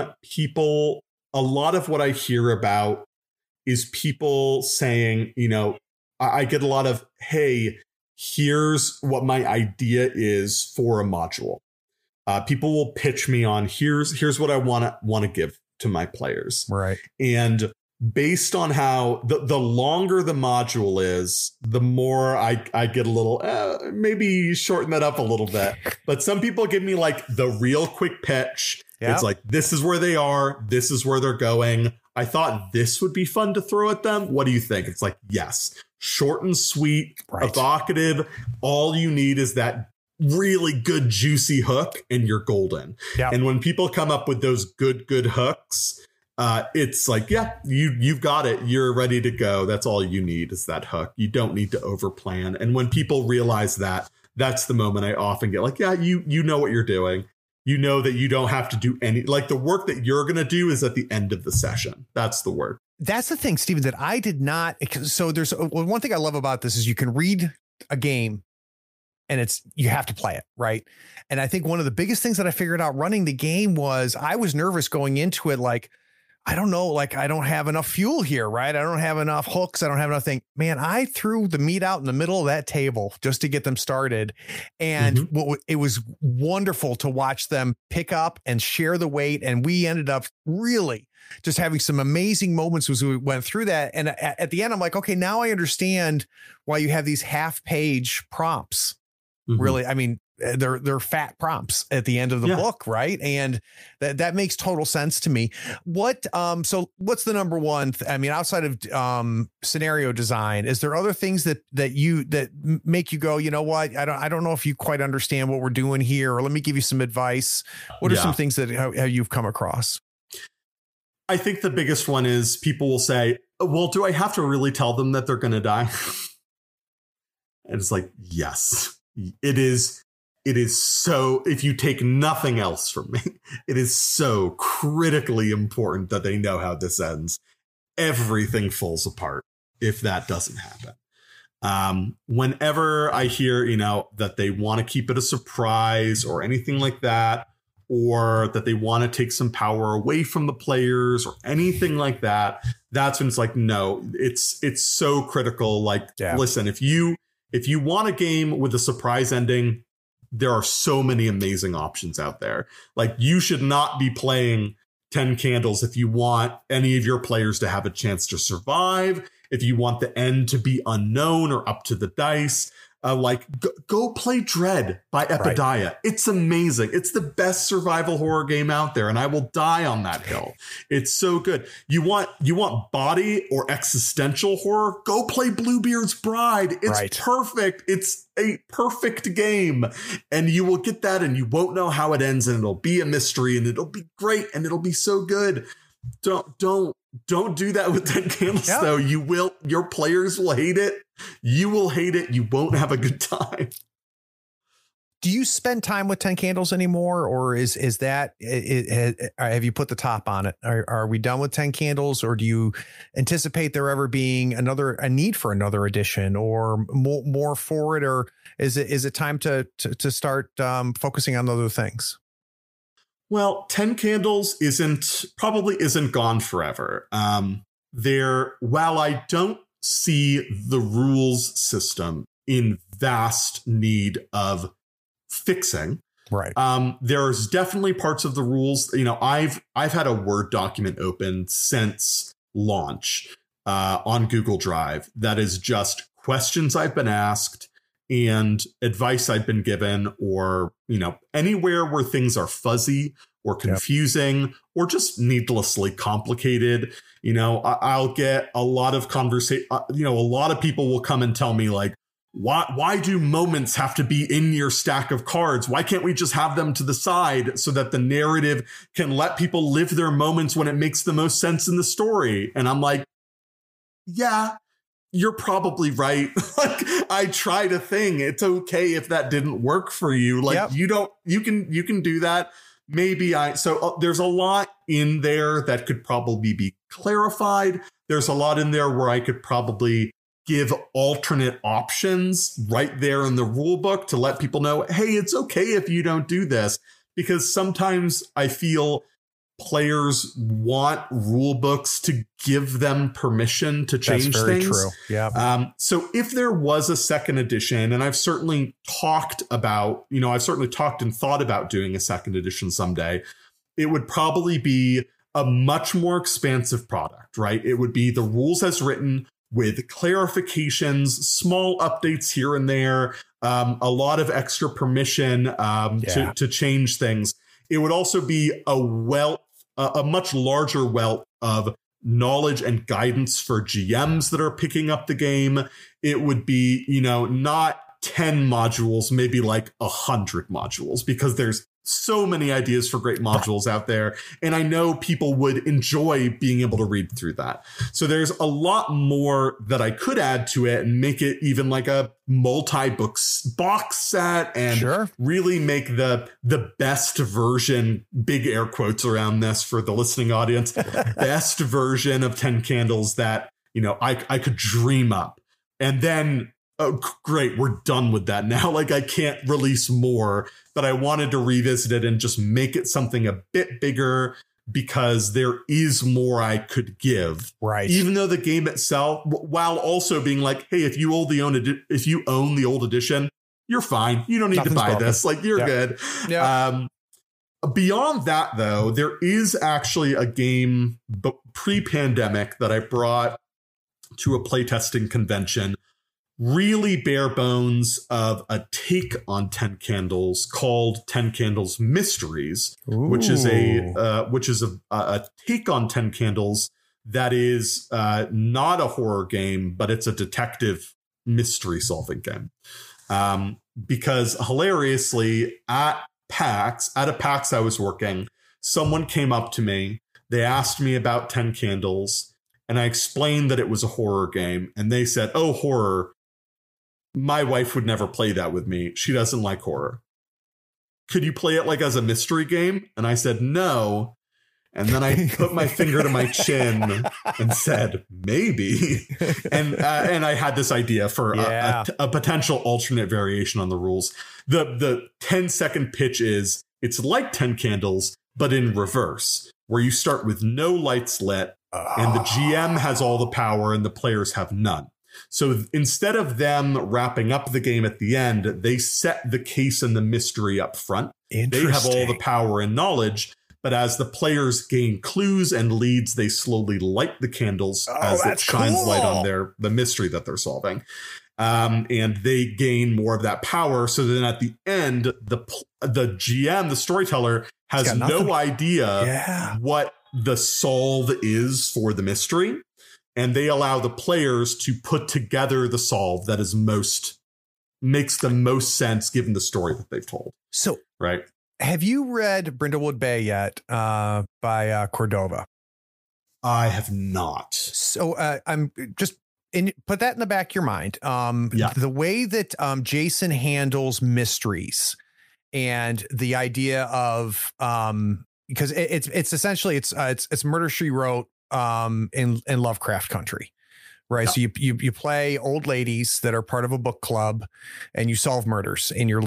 a lot of what I hear about is people saying, I get a lot of, hey, here's what my idea is for a module. People will pitch me on here's what I want to give to my players. Right. And based on how the longer the module is, the more I get a little, maybe shorten that up a little bit. But some people give me like the real quick pitch. Yep. It's like, this is where they are. This is where they're going. I thought this would be fun to throw at them. What do you think? It's like, yes, short and sweet, evocative. All you need is that really good, juicy hook and you're golden. Yep. And when people come up with those good hooks, it's like, yeah, you've got it. You're ready to go. That's all you need is that hook. You don't need to overplan. And when people realize that, that's the moment I often get like, yeah, you know what you're doing. You know that you don't have to do any, like the work that you're going to do is at the end of the session. That's the work. That's the thing, Stephen, that I did not. So there's one thing I love about this is you can read a game and you have to play it. Right. And I think one of the biggest things that I figured out running the game was I was nervous going into it. Like, I don't know, like I don't have enough fuel here, right? I don't have enough hooks. I don't have enough thing. Man, I threw the meat out in the middle of that table just to get them started. And it was wonderful to watch them pick up and share the weight. And we ended up really just having some amazing moments as we went through that. And at the end, I'm like, okay, now I understand why you have these half-page prompts. Really, I mean, they're fat prompts at the end of the book, right? And that makes total sense to me. So what's the number one? I mean, outside of scenario design, is there other things that make you go, you know what? I don't know if you quite understand what we're doing here, or let me give you some advice. What are some things that how you've come across? I think the biggest one is people will say, well, do I have to really tell them that they're going to die? And it's like, yes. It is so, if you take nothing else from me, it is so critically important that they know how this ends. Everything falls apart if that doesn't happen. Whenever I hear, that they want to keep it a surprise or anything like that, or that they want to take some power away from the players or anything like that, that's when it's like, no, it's so critical. Like, listen, if you want a game with a surprise ending, there are so many amazing options out there. Like, you should not be playing 10 Candles if you want any of your players to have a chance to survive, if you want the end to be unknown or up to the dice. Go play Dread by Epidiah. Right. It's amazing. It's the best survival horror game out there, and I will die on that hill. It's so good. You want body or existential horror? Go play Bluebeard's Bride. It's perfect. It's a perfect game, and you will get that, and you won't know how it ends, and it'll be a mystery, and it'll be great, and it'll be so good. Don't do that with 10 Candles, though. Your players will hate it. You will hate it. You won't have a good time. Do you spend time with 10 Candles anymore? Or is that, have you put the top on it? Are we done with 10 Candles, or do you anticipate there ever being a need for another edition or more for it? Or is it time to start focusing on other things? Well, 10 Candles probably isn't gone forever. While I don't see the rules system in vast need of fixing, right? There's definitely parts of the rules. I've had a Word document open since launch on Google Drive that is just questions I've been asked and advice I've been given, or, anywhere where things are fuzzy or confusing or just needlessly complicated. I'll get a lot of conversation. A lot of people will come and tell me, like, why do moments have to be in your stack of cards? Why can't we just have them to the side so that the narrative can let people live their moments when it makes the most sense in the story? And I'm like, yeah, you're probably right. Like, I tried a thing. It's okay if that didn't work for you. Like, you can do that. So there's a lot in there that could probably be clarified. There's a lot in there where I could probably give alternate options right there in the rule book to let people know, hey, it's okay if you don't do this, because sometimes I feel players want rule books to give them permission to change That's very things. True. Yeah. So if there was a second edition, and I've certainly talked and thought about doing a second edition someday, it would probably be a much more expansive product, right? It would be the rules as written with clarifications, small updates here and there, a lot of extra permission to change things. It would also be a much larger wealth of knowledge and guidance for GMs that are picking up the game. It would be, not 10 modules, maybe like 100 modules, because there's so many ideas for great modules out there. And I know people would enjoy being able to read through that. So there's a lot more that I could add to it and make it even like a multi-book box set, and really make the best version, big air quotes around this for the listening audience, best version of 10 Candles that, I could dream up. And then, oh, great, we're done with that now. Like, I can't release more, but I wanted to revisit it and just make it something a bit bigger, because there is more I could give. Right. Even though the game itself, while also being like, hey, if you own the old edition, you're fine. You don't need to buy this. Like, you're good. Yeah. Beyond that, though, there is actually a game pre-pandemic that I brought to a playtesting convention, really bare bones of a take on 10 Candles called 10 Candles Mysteries, which is a take on 10 Candles that is not a horror game, but it's a detective mystery solving game. Because hilariously, at a PAX I was working, someone came up to me. They asked me about 10 Candles, and I explained that it was a horror game. And they said, oh, horror. My wife would never play that with me. She doesn't like horror. Could you play it like as a mystery game? And I said, no. And then I put my finger to my chin and said, maybe. And I had this idea for a potential alternate variation on the rules. The 10-second pitch is, it's like 10 Candles, but in reverse, where you start with no lights lit, and the GM has all the power and the players have none. So instead of them wrapping up the game at the end, they set the case and the mystery up front. They have all the power and knowledge, but as the players gain clues and leads, they slowly light the candles as it shines light on the mystery that they're solving. And they gain more of that power. So then at the end, the GM, the storyteller, has no idea what the solve is for the mystery. And they allow the players to put together the solve that makes the most sense given the story that they've told. So, right. Have you read Brindlewood Bay yet by Cordova? I have not. So I'm just put that in the back of your mind. The way that Jason handles mysteries and the idea of because it's essentially it's Murder, She Wrote in Lovecraft country, right? So you play old ladies that are part of a book club, and you solve murders in your little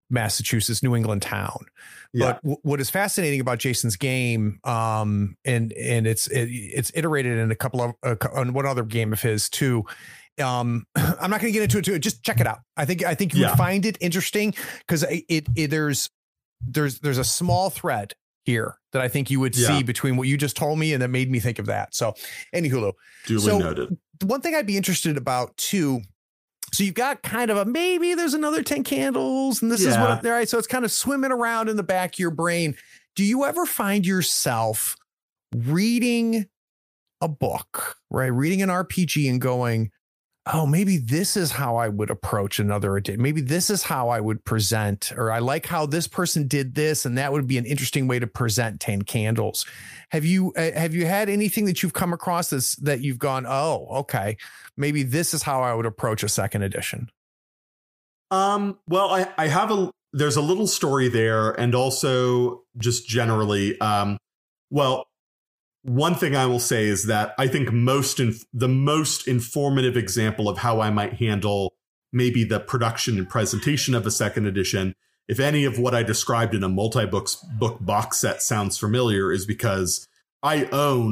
Massachusetts, New England town. Yeah. But what is fascinating about Jason's game, and it's iterated in a couple of on one other game of his too. I'm not going to get into it too. Just check it out. I think you would find it interesting because there's a small thread here that I think you would see between what you just told me and that made me think of that. So, anywho, duly noted. One thing I'd be interested about too. So you've got kind of a maybe there's another 10 candles and this is what they're right. So it's kind of swimming around in the back of your brain. Do you ever find yourself reading a book, right? Reading an RPG and going, oh, maybe this is how I would approach another edition. Maybe this is how I would present, or I like how this person did this, and that would be an interesting way to present 10 Candles. Have you had anything that you've come across that you've gone, oh, okay, maybe this is how I would approach a second edition? Well, I have there's a little story there, and also just generally, well, one thing I will say is that I think the most informative example of how I might handle maybe the production and presentation of a second edition, if any of what I described in a multi-book box set sounds familiar, is because I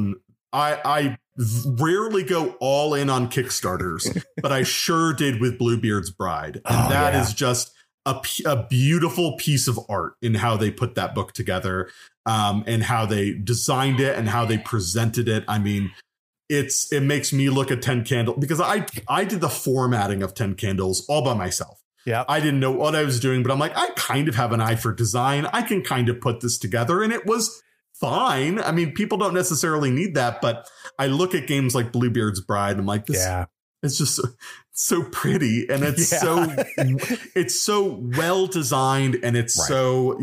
rarely go all in on Kickstarters, but I sure did with Bluebeard's Bride. And that is just a beautiful piece of art in how they put that book together. And how they designed it and how they presented it. I mean, it makes me look at 10 Candles because I did the formatting of 10 Candles all by myself. Yeah, I didn't know what I was doing, but I'm like, I kind of have an eye for design. I can kind of put this together, and it was fine. I mean, people don't necessarily need that, but I look at games like Bluebeard's Bride, and I'm like, this, it's just so pretty, and it's so well designed, and it's so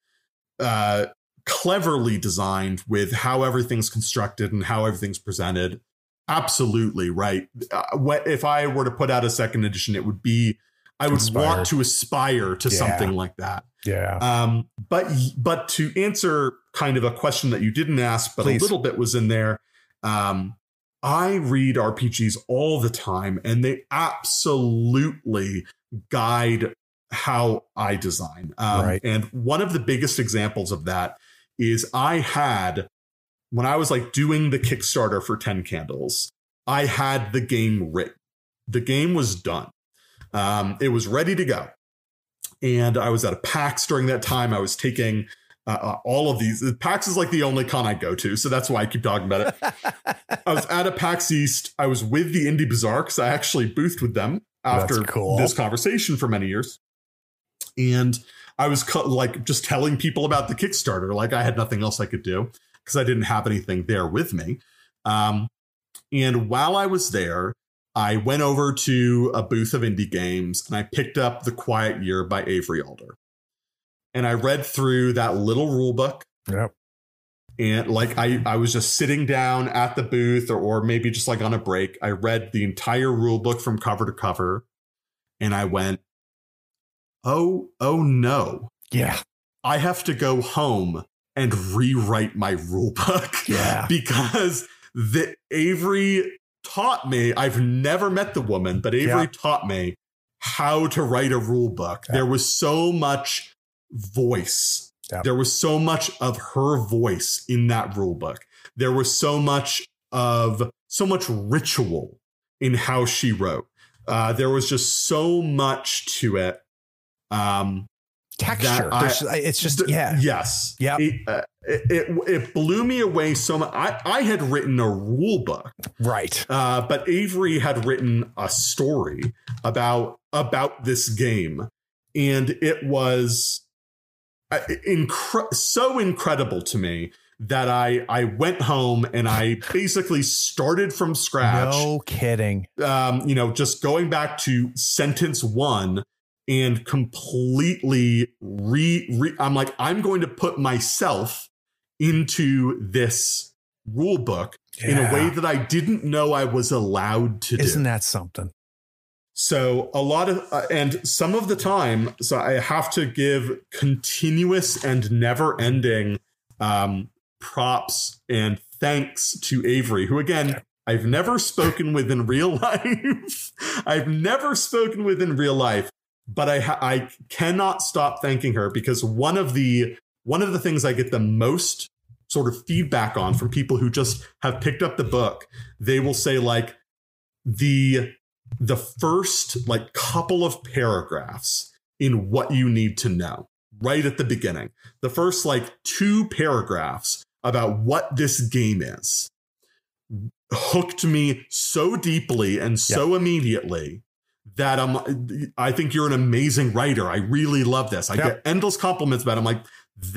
cleverly designed with how everything's constructed and how everything's presented. Absolutely right. If I were to put out a second edition, it would be, I would want to aspire to something like that. Yeah. But to answer kind of a question that you didn't ask, but a little bit was in there. I read RPGs all the time, and they absolutely guide how I design. And one of the biggest examples of that is when I was like doing the Kickstarter for 10 Candles, I had the game written. The game was done. It was ready to go. And I was at a PAX during that time. I was taking all of these. PAX is like the only con I go to, so that's why I keep talking about it. I was at a PAX East. I was with the Indie Bazaar because I actually boothed with them after this conversation for many years. And I was like just telling people about the Kickstarter, like I had nothing else I could do because I didn't have anything there with me. And while I was there, I went over to a booth of indie games and I picked up The Quiet Year by Avery Alder. And I read through that little rule book. Yep. And like I was just sitting down at the booth or maybe just like on a break. I read the entire rule book from cover to cover. And I went, oh no. Yeah. I have to go home and rewrite my rule book. Yeah. Because Avery taught me, I've never met the woman, but Avery taught me how to write a rule book. There was so much voice. There was so much of her voice in that rule book. There was so much ritual in how she wrote. There was just so much to it. Texture. It's just, yes. Yeah. It blew me away so much. I had written a rule book. Right. But Avery had written a story about this game. And it was so incredible to me that I went home and I basically started from scratch. No kidding. Just going back to sentence 1 and completely I'm like, I'm going to put myself into this rule book in a way that I didn't know I was allowed to do. Isn't that something? So a lot of, and some of the time, so I have to give continuous and never ending props and thanks to Avery, who again, I've never spoken with in real life. but I cannot stop thanking her, because one of the things I get the most sort of feedback on from people who just have picked up the book, they will say like the first like couple of paragraphs in What You Need to Know right at the beginning, the first like 2 paragraphs about what this game is, hooked me so deeply and so immediately that I think you're an amazing writer. I really love this. I get endless compliments about it. I'm like,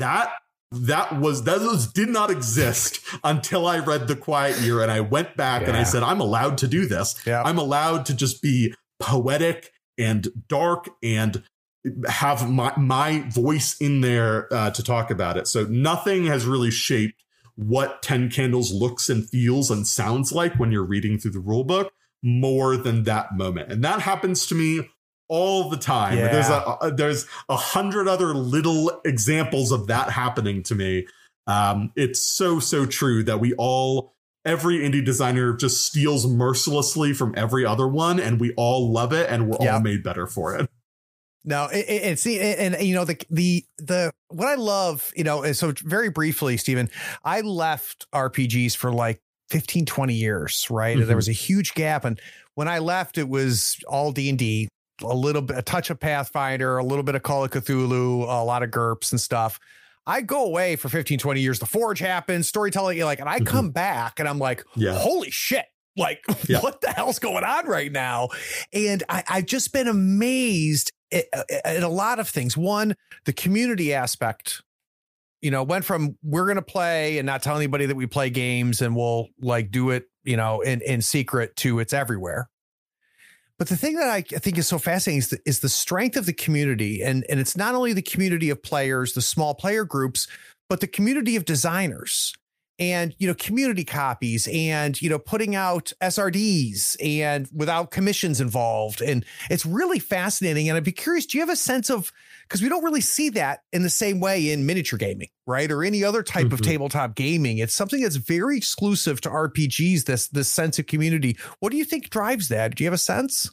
those did not exist until I read The Quiet Year, and I went back and I said, I'm allowed to do this. I'm allowed to just be poetic and dark and have my voice in there to talk about it. So nothing has really shaped what 10 Candles looks and feels and sounds like when you're reading through the rule book more than that moment. And that happens to me all the time. There's 100 other little examples of that happening to me. It's so true that every indie designer just steals mercilessly from every other one, and we all love it, and we're all made better for it. No, and you know, the what I love, you know, so very briefly, Stephen, I left RPGs for like 15, 20 years, right? And there was a huge gap. And when I left, it was all D&D, a touch of Pathfinder, a little bit of Call of Cthulhu, a lot of GURPS and stuff. I go away for 15, 20 years. The Forge happens, storytelling, and I come back and I'm like, holy shit. Like, what the hell's going on right now? And I've just been amazed at a lot of things. One, the community aspect, you know, went from we're going to play and not tell anybody that we play games and we'll like do it, you know, in secret, to it's everywhere. But the thing that I think is so fascinating is the strength of the community. And it's not only the community of players, the small player groups, but the community of designers. And, you know, community copies and, you know, putting out SRDs and without commissions involved. And it's really fascinating. And I'd be curious, do you have a sense of, because we don't really see that in the same way in miniature gaming, right? Or any other type of tabletop gaming. It's something that's very exclusive to RPGs, this sense of community. What do you think drives that? Do you have a sense?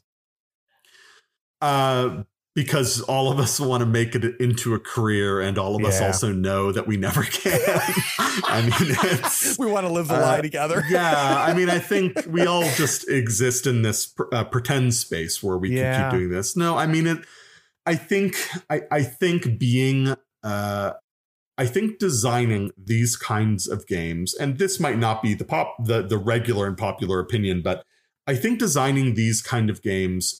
Because all of us want to make it into a career, and all of us also know that we never can. I mean, we want to live the lie together. I mean, I think we all just exist in this pretend space where we can keep doing this. No, I mean, I think designing these kinds of games, and this might not be the regular and popular opinion, but I think designing these kind of games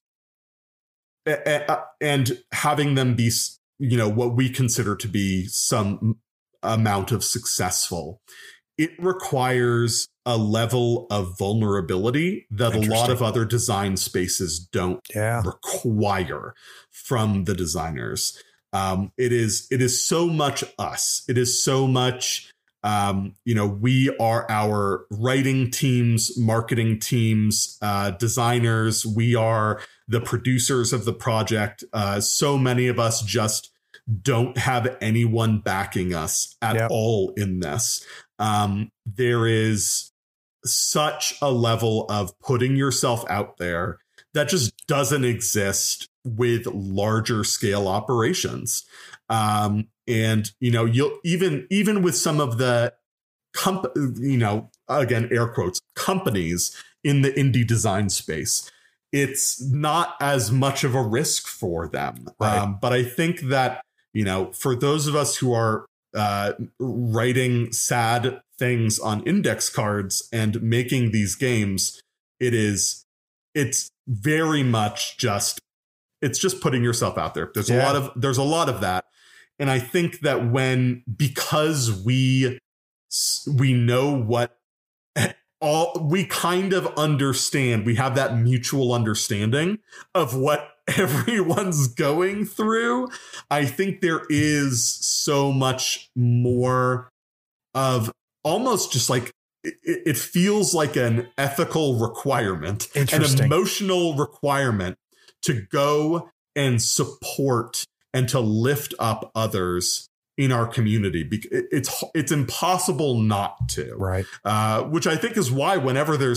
and having them be, you know, what we consider to be some amount of successful, it requires a level of vulnerability that a lot of other design spaces don't require from the designers. It is so much us. It is so much, you know, we are our writing teams, marketing teams, designers. We are the producers of the project. So many of us just don't have anyone backing us at all in this. There is such a level of putting yourself out there that just doesn't exist with larger scale operations. And, you know, you'll even with some of the, you know, again, air quotes, companies in the indie design space, it's not as much of a risk for them. Right. But I think that, you know, for those of us who are writing sad things on index cards and making these games, it's very much just, it's just putting yourself out there. There's a lot of that. And I think that because we know what we kind of understand, we have that mutual understanding of what everyone's going through. I think there is so much more of almost just like, it feels like an ethical requirement, an emotional requirement to go and support and to lift up others in our community. It's impossible not to, right? Which I think is why whenever there's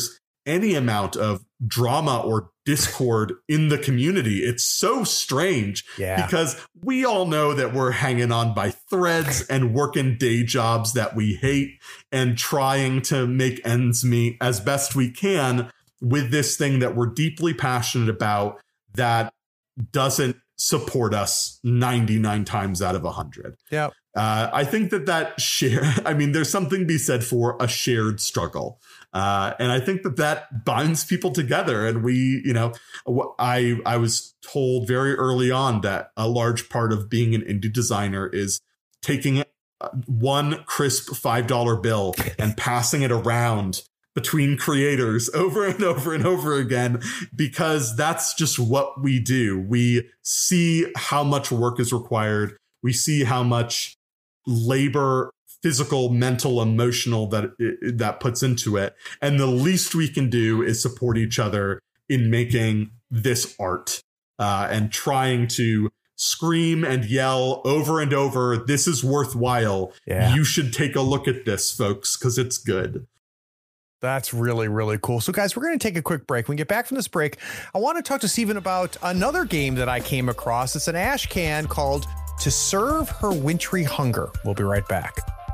any amount of drama or discord in the community. It's so strange because we all know that we're hanging on by threads and working day jobs that we hate and trying to make ends meet as best we can with this thing that we're deeply passionate about that doesn't support us 99 times out of 100. Yeah. I think that there's something to be said for a shared struggle. And I think that binds people together. And I was told very early on that a large part of being an indie designer is taking one crisp $5 bill and passing it around between creators over and over and over again, because that's just what we do. We see how much work is required. We see how much labor, physical, mental, emotional that puts into it. And the least we can do is support each other in making this art and trying to scream and yell over and over, this is worthwhile. Yeah. You should take a look at this, folks, because it's good. That's really, really cool. So, guys, we're going to take a quick break. When we get back from this break, I want to talk to Steven about another game that I came across. It's an ash can called To Serve Her Wintry Hunger. We'll be right back.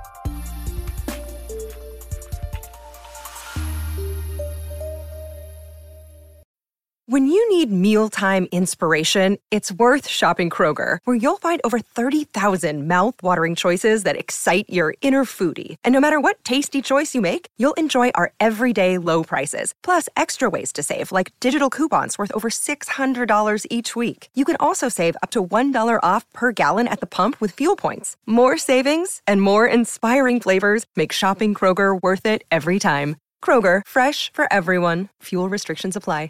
When you need mealtime inspiration, it's worth shopping Kroger, where you'll find over 30,000 mouth-watering choices that excite your inner foodie. And no matter what tasty choice you make, you'll enjoy our everyday low prices, plus extra ways to save, like digital coupons worth over $600 each week. You can also save up to $1 off per gallon at the pump with fuel points. More savings and more inspiring flavors make shopping Kroger worth it every time. Kroger, fresh for everyone. Fuel restrictions apply.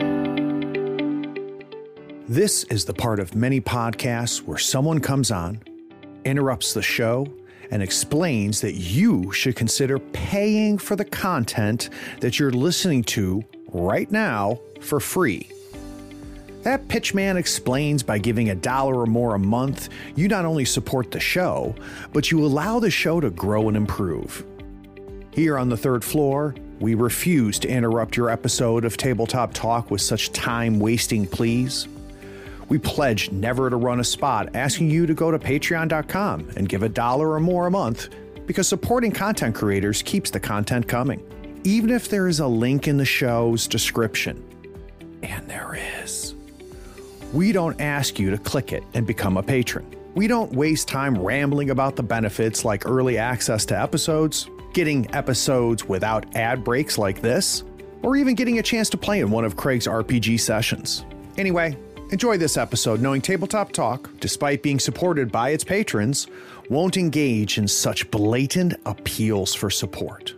This is the part of many podcasts where someone comes on, interrupts the show, and explains that you should consider paying for the content that you're listening to right now for free. That pitchman explains by giving $1 or more a month, you not only support the show, but you allow the show to grow and improve. Here on the third floor, we refuse to interrupt your episode of Tabletop Talk with such time-wasting pleas. We pledge never to run a spot asking you to go to patreon.com and give $1 or more a month, because supporting content creators keeps the content coming, even if there is a link in the show's description. And there is. We don't ask you to click it and become a patron. We don't waste time rambling about the benefits like early access to episodes, getting episodes without ad breaks like this, or even getting a chance to play in one of Craig's RPG sessions. Anyway, enjoy this episode knowing Tabletop Talk, despite being supported by its patrons, won't engage in such blatant appeals for support.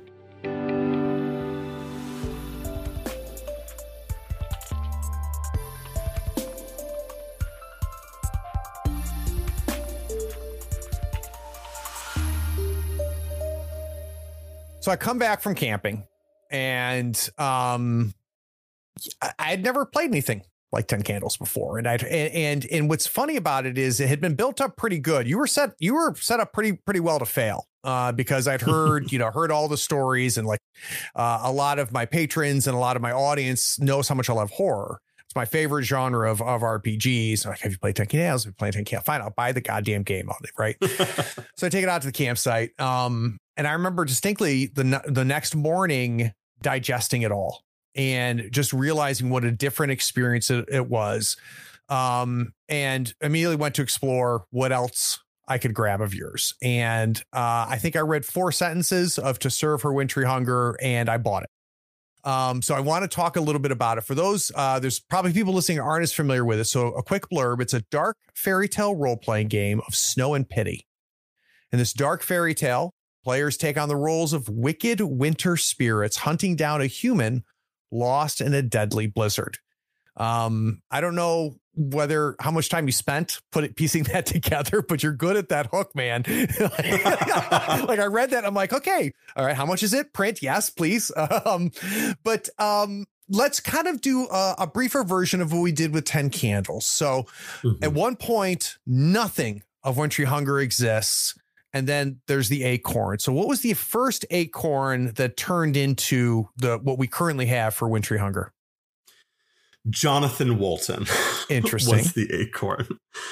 So I come back from camping, and I had never played anything like 10 Candles before. And what's funny about it is it had been built up pretty good. You were set up pretty well to fail, because I'd heard, heard all the stories, and a lot of my patrons and a lot of my audience knows how much I love horror. It's my favorite genre of RPGs. Like, have you played 10 Candles? Have you played 10 Candles? Fine, I'll buy the goddamn game on it, right? So I take it out to the campsite. And I remember distinctly the next morning digesting it all and just realizing what a different experience it was. And immediately went to explore what else I could grab of yours. And I think I read 4 sentences of To Serve Her Wintry Hunger, and I bought it. So I want to talk a little bit about it. For those, there's probably people listening who aren't as familiar with it. So a quick blurb: it's a dark fairy tale role-playing game of snow and pity. In this dark fairy tale, players take on the roles of wicked winter spirits hunting down a human lost in a deadly blizzard. I don't know how much time you spent piecing that together, but you're good at that hook, man. Like I read that, I'm like, okay, all right, how much is it? Print? Yes, please. But let's kind of do a briefer version of what we did with 10 Candles. So at one point, nothing of Wintry Hunger exists. and then there's the acorn. So what was the first acorn that turned into what we currently have for Wintry Hunger? Jonathan Walton. Interesting. Was the acorn.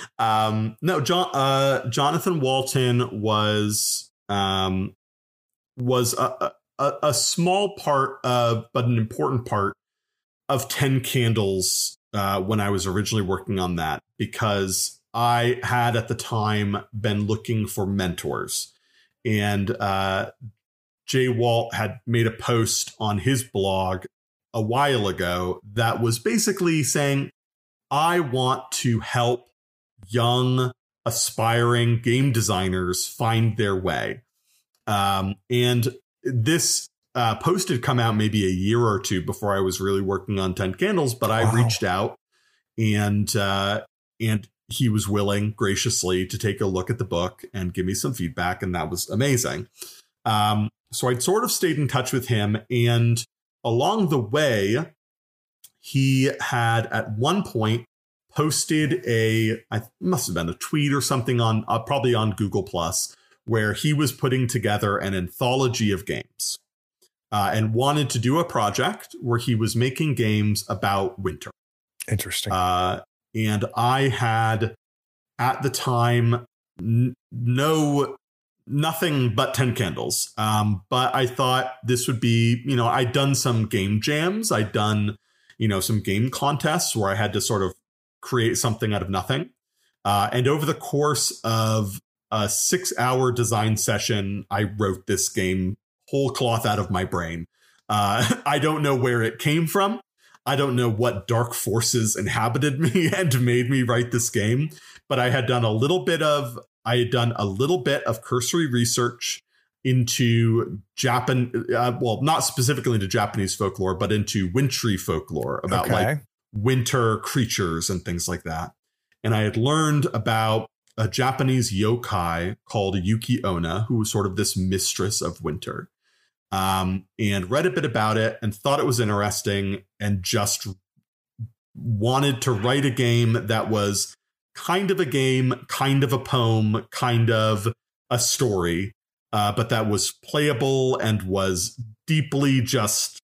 Jonathan Walton was a small part of, but an important part of 10 Candles when I was originally working on that, because I had at the time been looking for mentors, and Jay Walt had made a post on his blog a while ago that was basically saying, I want to help young aspiring game designers find their way. And this post had come out maybe a year or two before I was really working on 10 Candles, but I reached out, and he was willing graciously to take a look at the book and give me some feedback. And that was amazing. So I'd sort of stayed in touch with him, and along the way, he had at one point posted I must have been a tweet or something on probably on Google Plus, where he was putting together an anthology of games and wanted to do a project where he was making games about winter. Interesting. And I had at the time nothing but 10 Candles. But I thought this would be, I'd done some game jams. I'd done, some game contests where I had to sort of create something out of nothing. And over the course of a 6-hour design session, I wrote this game whole cloth out of my brain. I don't know where it came from. I don't know what dark forces inhabited me and made me write this game, but I had done a little bit of cursory research into not specifically into Japanese folklore, but into wintry folklore about like winter creatures and things like that. And I had learned about a Japanese yokai called Yuki Onna, who was sort of this mistress of winter. And read a bit about it and thought it was interesting, and just wanted to write a game that was kind of a game, kind of a poem, kind of a story, but that was playable and was deeply just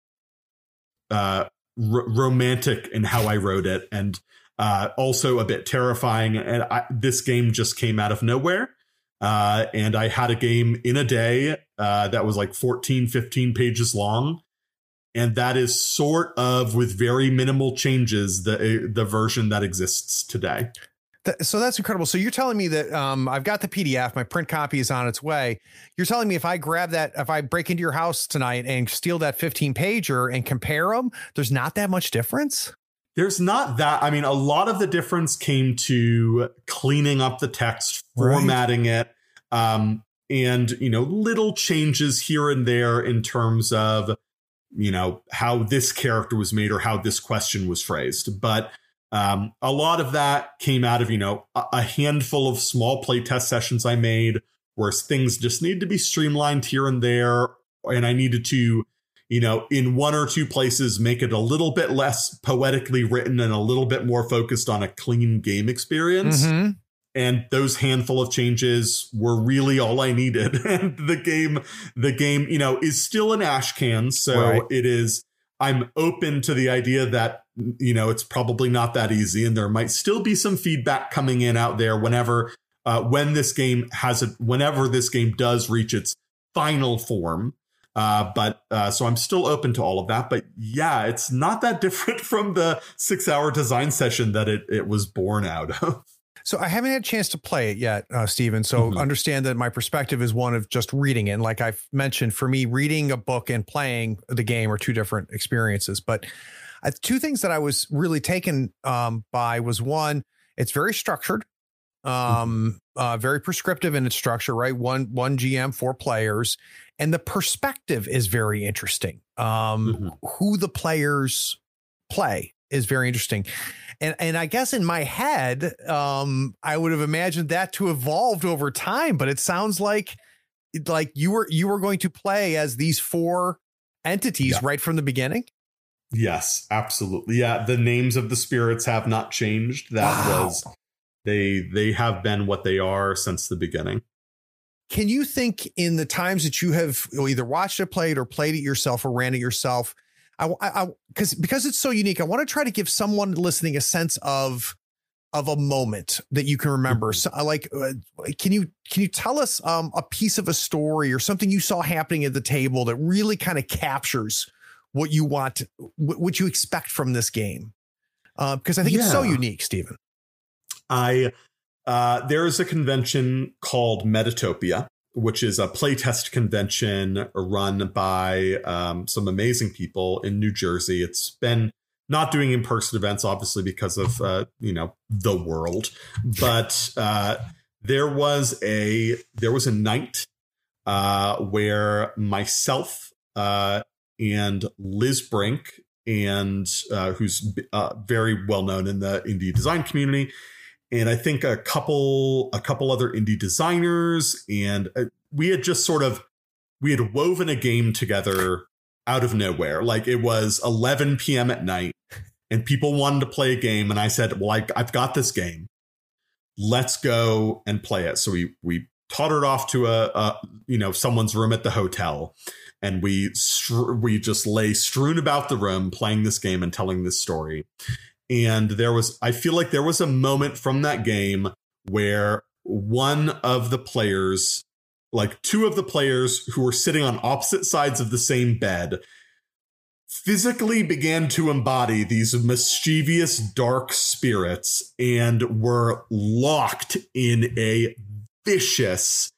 romantic in how I wrote it, and also a bit terrifying. And this game just came out of nowhere. And I had a game in a day that was like 14, 15 pages long. And that is sort of, with very minimal changes, the version that exists today. So that's incredible. So you're telling me that I've got the PDF, my print copy is on its way. You're telling me if I grab that, if I break into your house tonight and steal that 15 pager and compare them, there's not that much difference? There's not that. I mean, a lot of the difference came to cleaning up the text, formatting it, and, little changes here and there in terms of, how this character was made or how this question was phrased. But a lot of that came out of, a handful of small playtest sessions I made where things just need to be streamlined here and there. And I needed to, in one or two places, make it a little bit less poetically written and a little bit more focused on a clean game experience. Mm-hmm. And those handful of changes were really all I needed. And the game, is still an ash can. So it is, I'm open to the idea that, it's probably not that easy. And there might still be some feedback coming in out there whenever this game does reach its final form. So I'm still open to all of that. But yeah, it's not that different from the 6-hour design session that it was born out of. So I haven't had a chance to play it yet, Stephen. So understand that my perspective is one of just reading it. And like I've mentioned, for me, reading a book and playing the game are two different experiences. But two things that I was really taken by was, one, it's very structured, very prescriptive in its structure, right? One GM, 4 players. And the perspective is very interesting. Who the players play is very interesting. And I guess in my head, I would have imagined that to evolved over time, but it sounds like you were going to play as these 4 entities right from the beginning. Yes, absolutely. Yeah. The names of the spirits have not changed. They have been what they are since the beginning. Can you think in the times that you have either watched it played or played it yourself or ran it yourself? Because it's so unique, I want to try to give someone listening a sense of a moment that you can remember. So, can you tell us a piece of a story or something you saw happening at the table that really kind of captures what you want, what you expect from this game? Because I think it's so unique, Stephen. There is a convention called Metatopia, which is a playtest convention run by some amazing people in New Jersey. It's been not doing in-person events, obviously, because of, the world. But there was a night where myself and Liz Brink, and who's very well known in the indie design community, and I think a couple other indie designers, and we had woven a game together out of nowhere. Like, it was 11 p.m. at night and people wanted to play a game. And I said, well, I've got this game. Let's go and play it. So we tottered off to someone's room at the hotel, and we just lay strewn about the room playing this game and telling this story. And I feel like there was a moment from that game where one of the players, like two of the players who were sitting on opposite sides of the same bed, physically began to embody these mischievous, dark spirits and were locked in a vicious,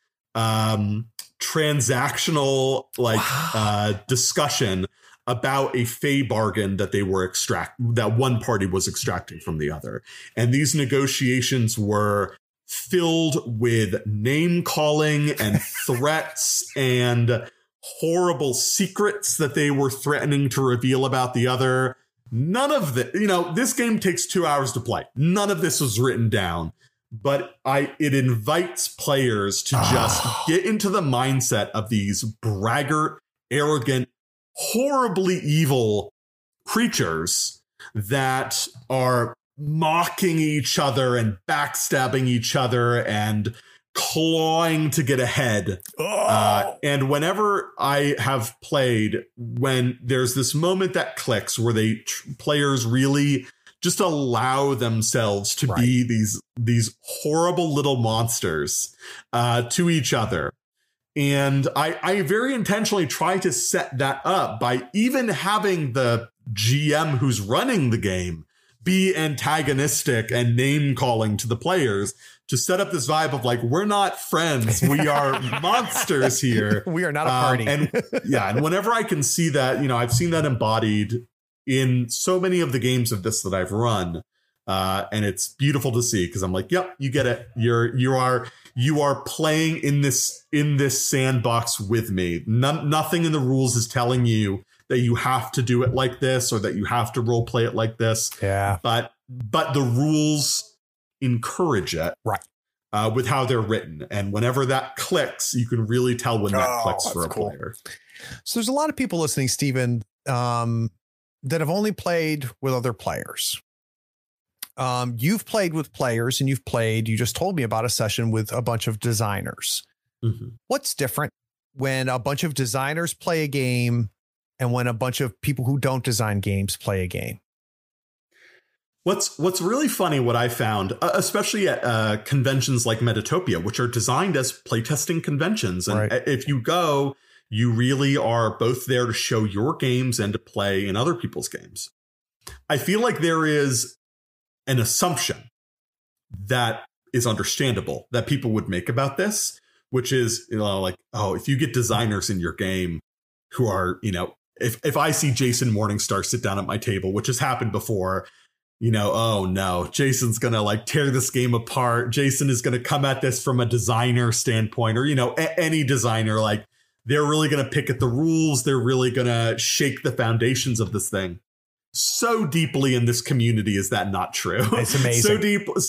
transactional, discussion about a fey bargain that that one party was extracting from the other. And these negotiations were filled with name calling and threats and horrible secrets that they were threatening to reveal about the other. None of this game takes 2 hours to play. None of this was written down, but it invites players to just get into the mindset of these braggart, arrogant, horribly evil creatures that are mocking each other and backstabbing each other and clawing to get ahead. And whenever I have played, when there's this moment that clicks where players really just allow themselves to be these horrible little monsters to each other. And I very intentionally try to set that up by even having the GM who's running the game be antagonistic and name calling to the players to set up this vibe of like, we're not friends. We are monsters here. We are not a party. And whenever I can see that, I've seen that embodied in so many of the games of this that I've run. And it's beautiful to see, because I'm like, yep, you get it. You are playing in this sandbox with me. Nothing in the rules is telling you that you have to do it like this or that you have to role play it like this. Yeah. But the rules encourage it. Right. With how they're written. And whenever that clicks, you can really tell when that clicks for a player. So there's a lot of people listening, Stephen, that have only played with other players. You've played with players, and you just told me about a session with a bunch of designers. Mm-hmm. What's different when a bunch of designers play a game and when a bunch of people who don't design games play a game? What's really funny, what I found, especially at conventions like Metatopia, which are designed as playtesting conventions. And if you go, you really are both there to show your games and to play in other people's games. I feel like there is an assumption that is understandable that people would make about this, which is, if you get designers in your game who are, if I see Jason Morningstar sit down at my table, which has happened before, oh no, Jason's going to tear this game apart. Jason is going to come at this from a designer standpoint, or, any designer, they're really going to pick at the rules. They're really going to shake the foundations of this thing. So deeply in this community is that not true? It's amazing.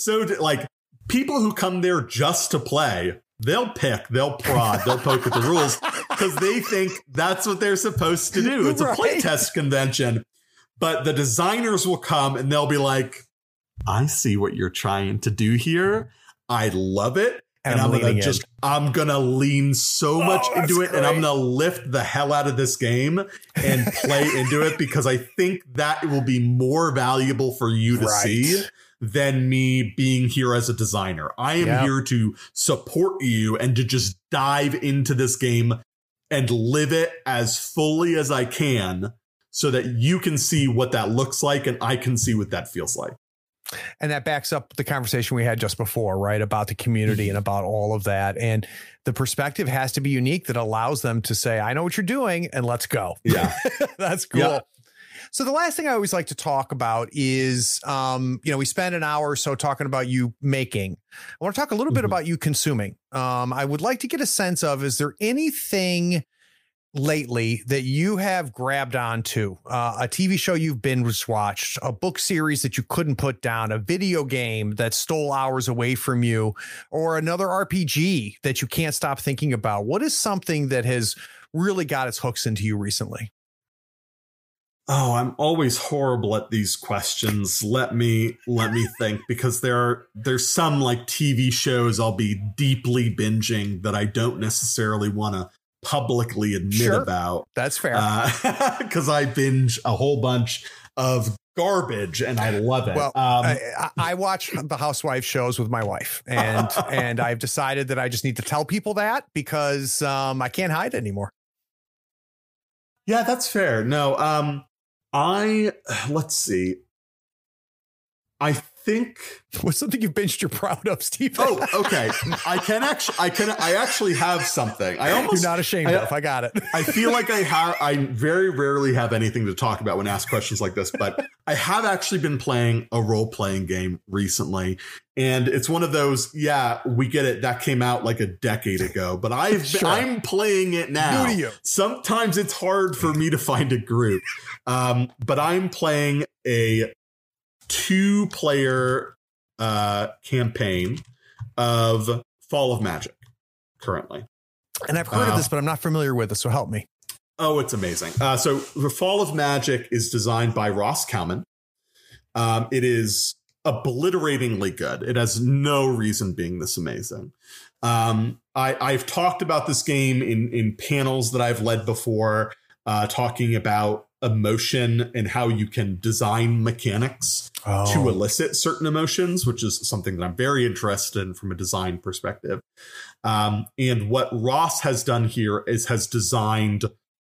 People who come there just to play, they'll pick, they'll prod, they'll poke at the rules because they think that's what they're supposed to do. It's a playtest convention. But the designers will come and they'll be like, I see what you're trying to do here. I love it. And I'm gonna lean so much into it, and I'm gonna lift the hell out of this game and play into it, because I think that it will be more valuable for you to see than me being here as a designer. I am here to support you and to just dive into this game and live it as fully as I can, so that you can see what that looks like and I can see what that feels like. And that backs up the conversation we had just before, right? About the community and about all of that. And the perspective has to be unique that allows them to say, I know what you're doing and let's go. Yeah. That's cool. Yeah. So the last thing I always like to talk about is, we spend an hour or so talking about you making. I want to talk a little bit about you consuming. I would like to get a sense of, is there anything lately that you have grabbed onto, a TV show you've binge watched, a book series that you couldn't put down, a video game that stole hours away from you, or another RPG that you can't stop thinking about? What is something that has really got its hooks into you recently? Oh, I'm always horrible at these questions. Let me think, because there's some like TV shows I'll be deeply binging that I don't necessarily want to publicly admit about. That's fair. Because I binge a whole bunch of garbage and I love it. Well, I watch the housewife shows with my wife, and I've decided that I just need to tell people that, because I can't hide anymore. Yeah, that's fair. No, let's see. I think what's something you've binged you're proud of, Steve? Oh, okay. I actually have something. You're not ashamed of. I got it. I feel like I very rarely have anything to talk about when asked questions like this, but I have actually been playing a role-playing game recently. And it's one of those, we get it. That came out like a decade ago, but I'm playing it now. New to you. Sometimes it's hard for me to find a group. But I'm playing a 2-player campaign of Fall of Magic currently. And I've heard of this, but I'm not familiar with it, so help me. Oh, it's amazing. So the Fall of Magic is designed by Ross Kalman. It is obliteratingly good. It has no reason being this amazing. I've talked about this game in panels that I've led before, talking about emotion and how you can design mechanics to elicit certain emotions, which is something that I'm very interested in from a design perspective. And what Ross has done here is has designed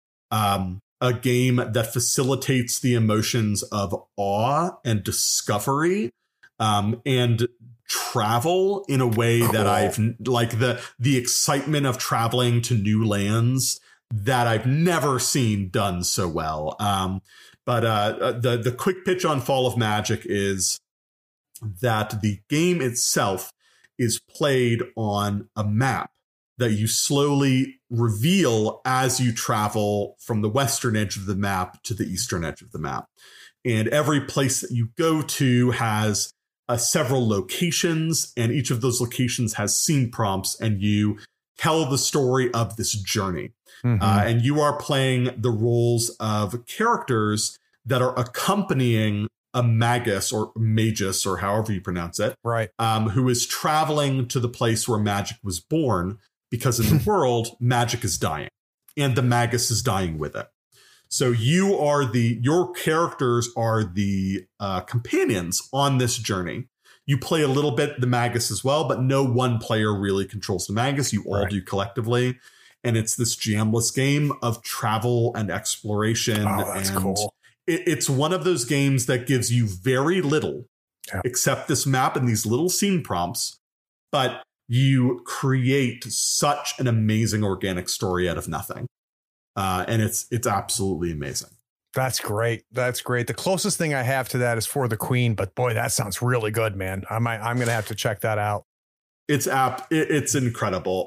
a game that facilitates the emotions of awe and discovery and travel in a way that I've like the excitement of traveling to new lands that I've never seen done so well. But the quick pitch on Fall of Magic is that the game itself is played on a map that you slowly reveal as you travel from the western edge of the map to the eastern edge of the map. And every place that you go to has several locations, and each of those locations has scene prompts, and you tell the story of this journey. And you are playing the roles of characters that are accompanying a magus or magus, or however you pronounce it, right? Who is traveling to the place where magic was born, because in the world, magic is dying and the magus is dying with it. So your characters are the companions on this journey. You play a little bit the magus as well, but no one player really controls the magus. You all do collectively. And it's this jamless game of travel and exploration. Oh, that's cool. It's one of those games that gives you very little except this map and these little scene prompts, but you create such an amazing organic story out of nothing. And it's absolutely amazing. That's great. That's great. The closest thing I have to that is For the Queen, but boy, that sounds really good, man. I'm going to have to check that out. It's incredible.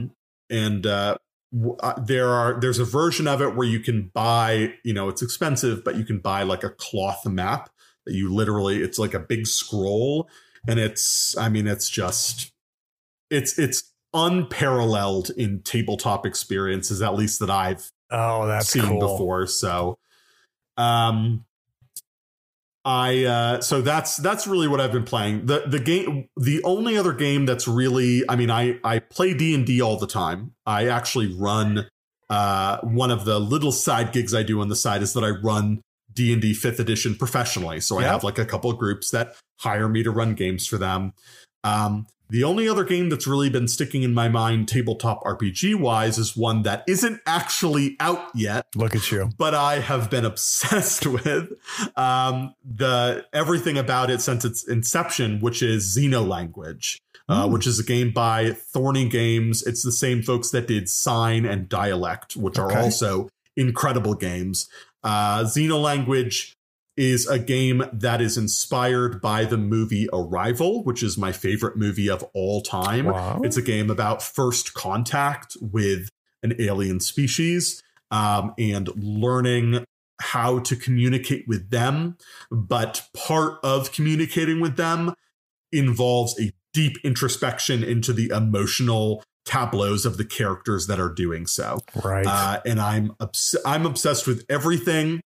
There's a version of it where you can buy, it's expensive, but you can buy like a cloth map that you literally, it's like a big scroll, and it's unparalleled in tabletop experiences, at least that I've seen before. So, So that's really what I've been playing. The only other game that's really, I mean, I play D&D all the time. I actually run one of the little side gigs I do on the side is that I run D&D 5th edition professionally. So I have like a couple of groups that hire me to run games for them. The only other game that's really been sticking in my mind, tabletop RPG wise, is one that isn't actually out yet. Look at you. But I have been obsessed with everything about it since its inception, which is Xenolanguage, which is a game by Thorny Games. It's the same folks that did Sign and Dialect, which are also incredible games. Xenolanguage is a game that is inspired by the movie Arrival, which is my favorite movie of all time. Wow. It's a game about first contact with an alien species and learning how to communicate with them. But part of communicating with them involves a deep introspection into the emotional tableaus of the characters that are doing so. Right. And I'm obsessed with everything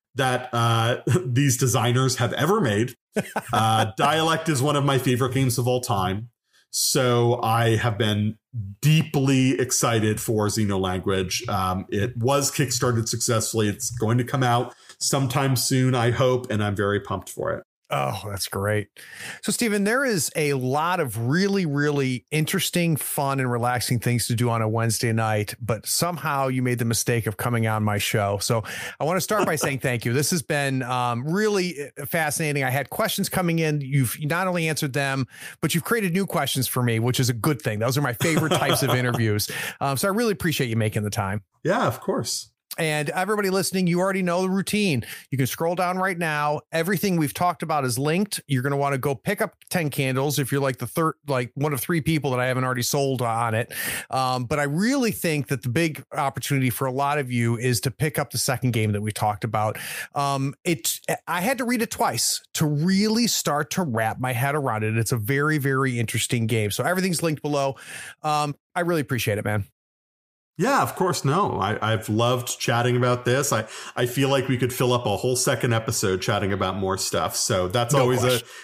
that these designers have ever made. Dialect is one of my favorite games of all time. So I have been deeply excited for Xenolanguage. It was Kickstarted successfully. It's going to come out sometime soon, I hope, and I'm very pumped for it. Oh, that's great. So, Stephen, there is a lot of really, really interesting, fun and relaxing things to do on a Wednesday night, but somehow you made the mistake of coming on my show. So I want to start by saying thank you. This has been really fascinating. I had questions coming in. You've not only answered them, but you've created new questions for me, which is a good thing. Those are my favorite types of interviews. So I really appreciate you making the time. Yeah, of course. And everybody listening, you already know the routine. You can scroll down right now. Everything we've talked about is linked. You're going to want to go pick up 10 candles if you're like one of 3 people that I haven't already sold on it. But I really think that the big opportunity for a lot of you is to pick up the second game that we talked about. I had to read it twice to really start to wrap my head around it. It's a very, very interesting game. So everything's linked below. I really appreciate it, man. Yeah, of course. No, I've loved chatting about this. I feel like we could fill up a whole second episode chatting about more stuff. So that's always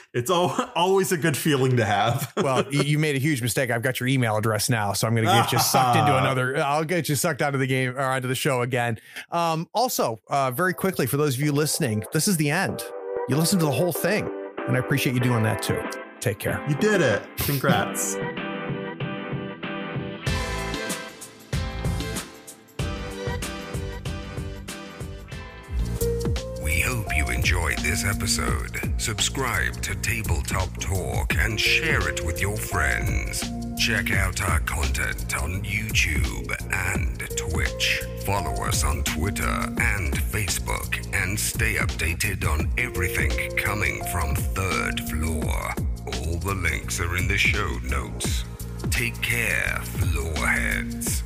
a good feeling to have. Well, you made a huge mistake. I've got your email address now, so I'm going to get you sucked into I'll get you sucked out of the game or onto the show again. Also, very quickly, for those of you listening, this is the end. You listened to the whole thing, and I appreciate you doing that too. Take care. You did it. Congrats. Enjoyed this episode. Subscribe to Tabletop Talk and share it with your friends. Check out our content on YouTube and Twitch. Follow us on Twitter and Facebook and stay updated on everything coming from Third Floor. All the links are in the show notes. Take care, floorheads.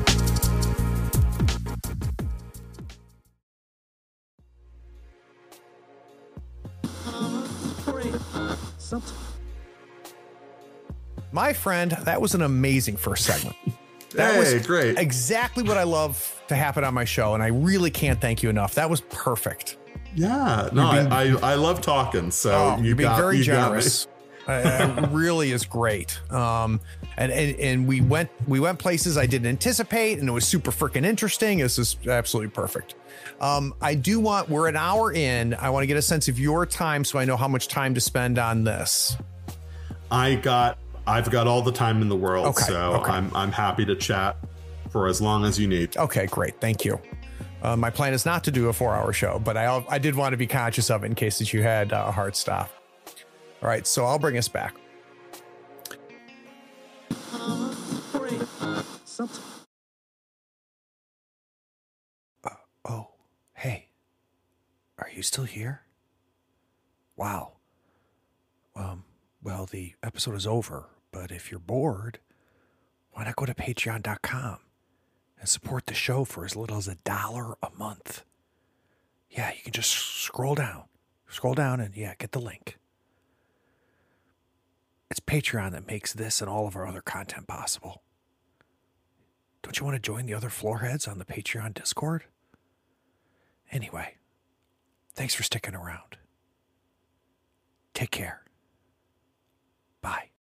My friend, that was an amazing first segment. That was great. Exactly what I love to happen on my show, and I really can't thank you enough. That was perfect. Yeah, no, I love talking. So you're being very generous. It really is great. And we went places I didn't anticipate, and it was super freaking interesting. This is absolutely perfect. We're an hour in. I want to get a sense of your time so I know how much time to spend on this. I've got all the time in the world, I'm happy to chat for as long as you need. Okay, great. Thank you. My plan is not to do a 4-hour show, but I did want to be conscious of it in case that you had a hard stop. All right, so I'll bring us back. Hey, are you still here? Wow. Well, the episode is over, but if you're bored, why not go to patreon.com and support the show for as little as $1 a month? Yeah, you can just scroll down and get the link. It's Patreon that makes this and all of our other content possible. Don't you want to join the other floorheads on the Patreon Discord? Anyway, thanks for sticking around. Take care. Bye.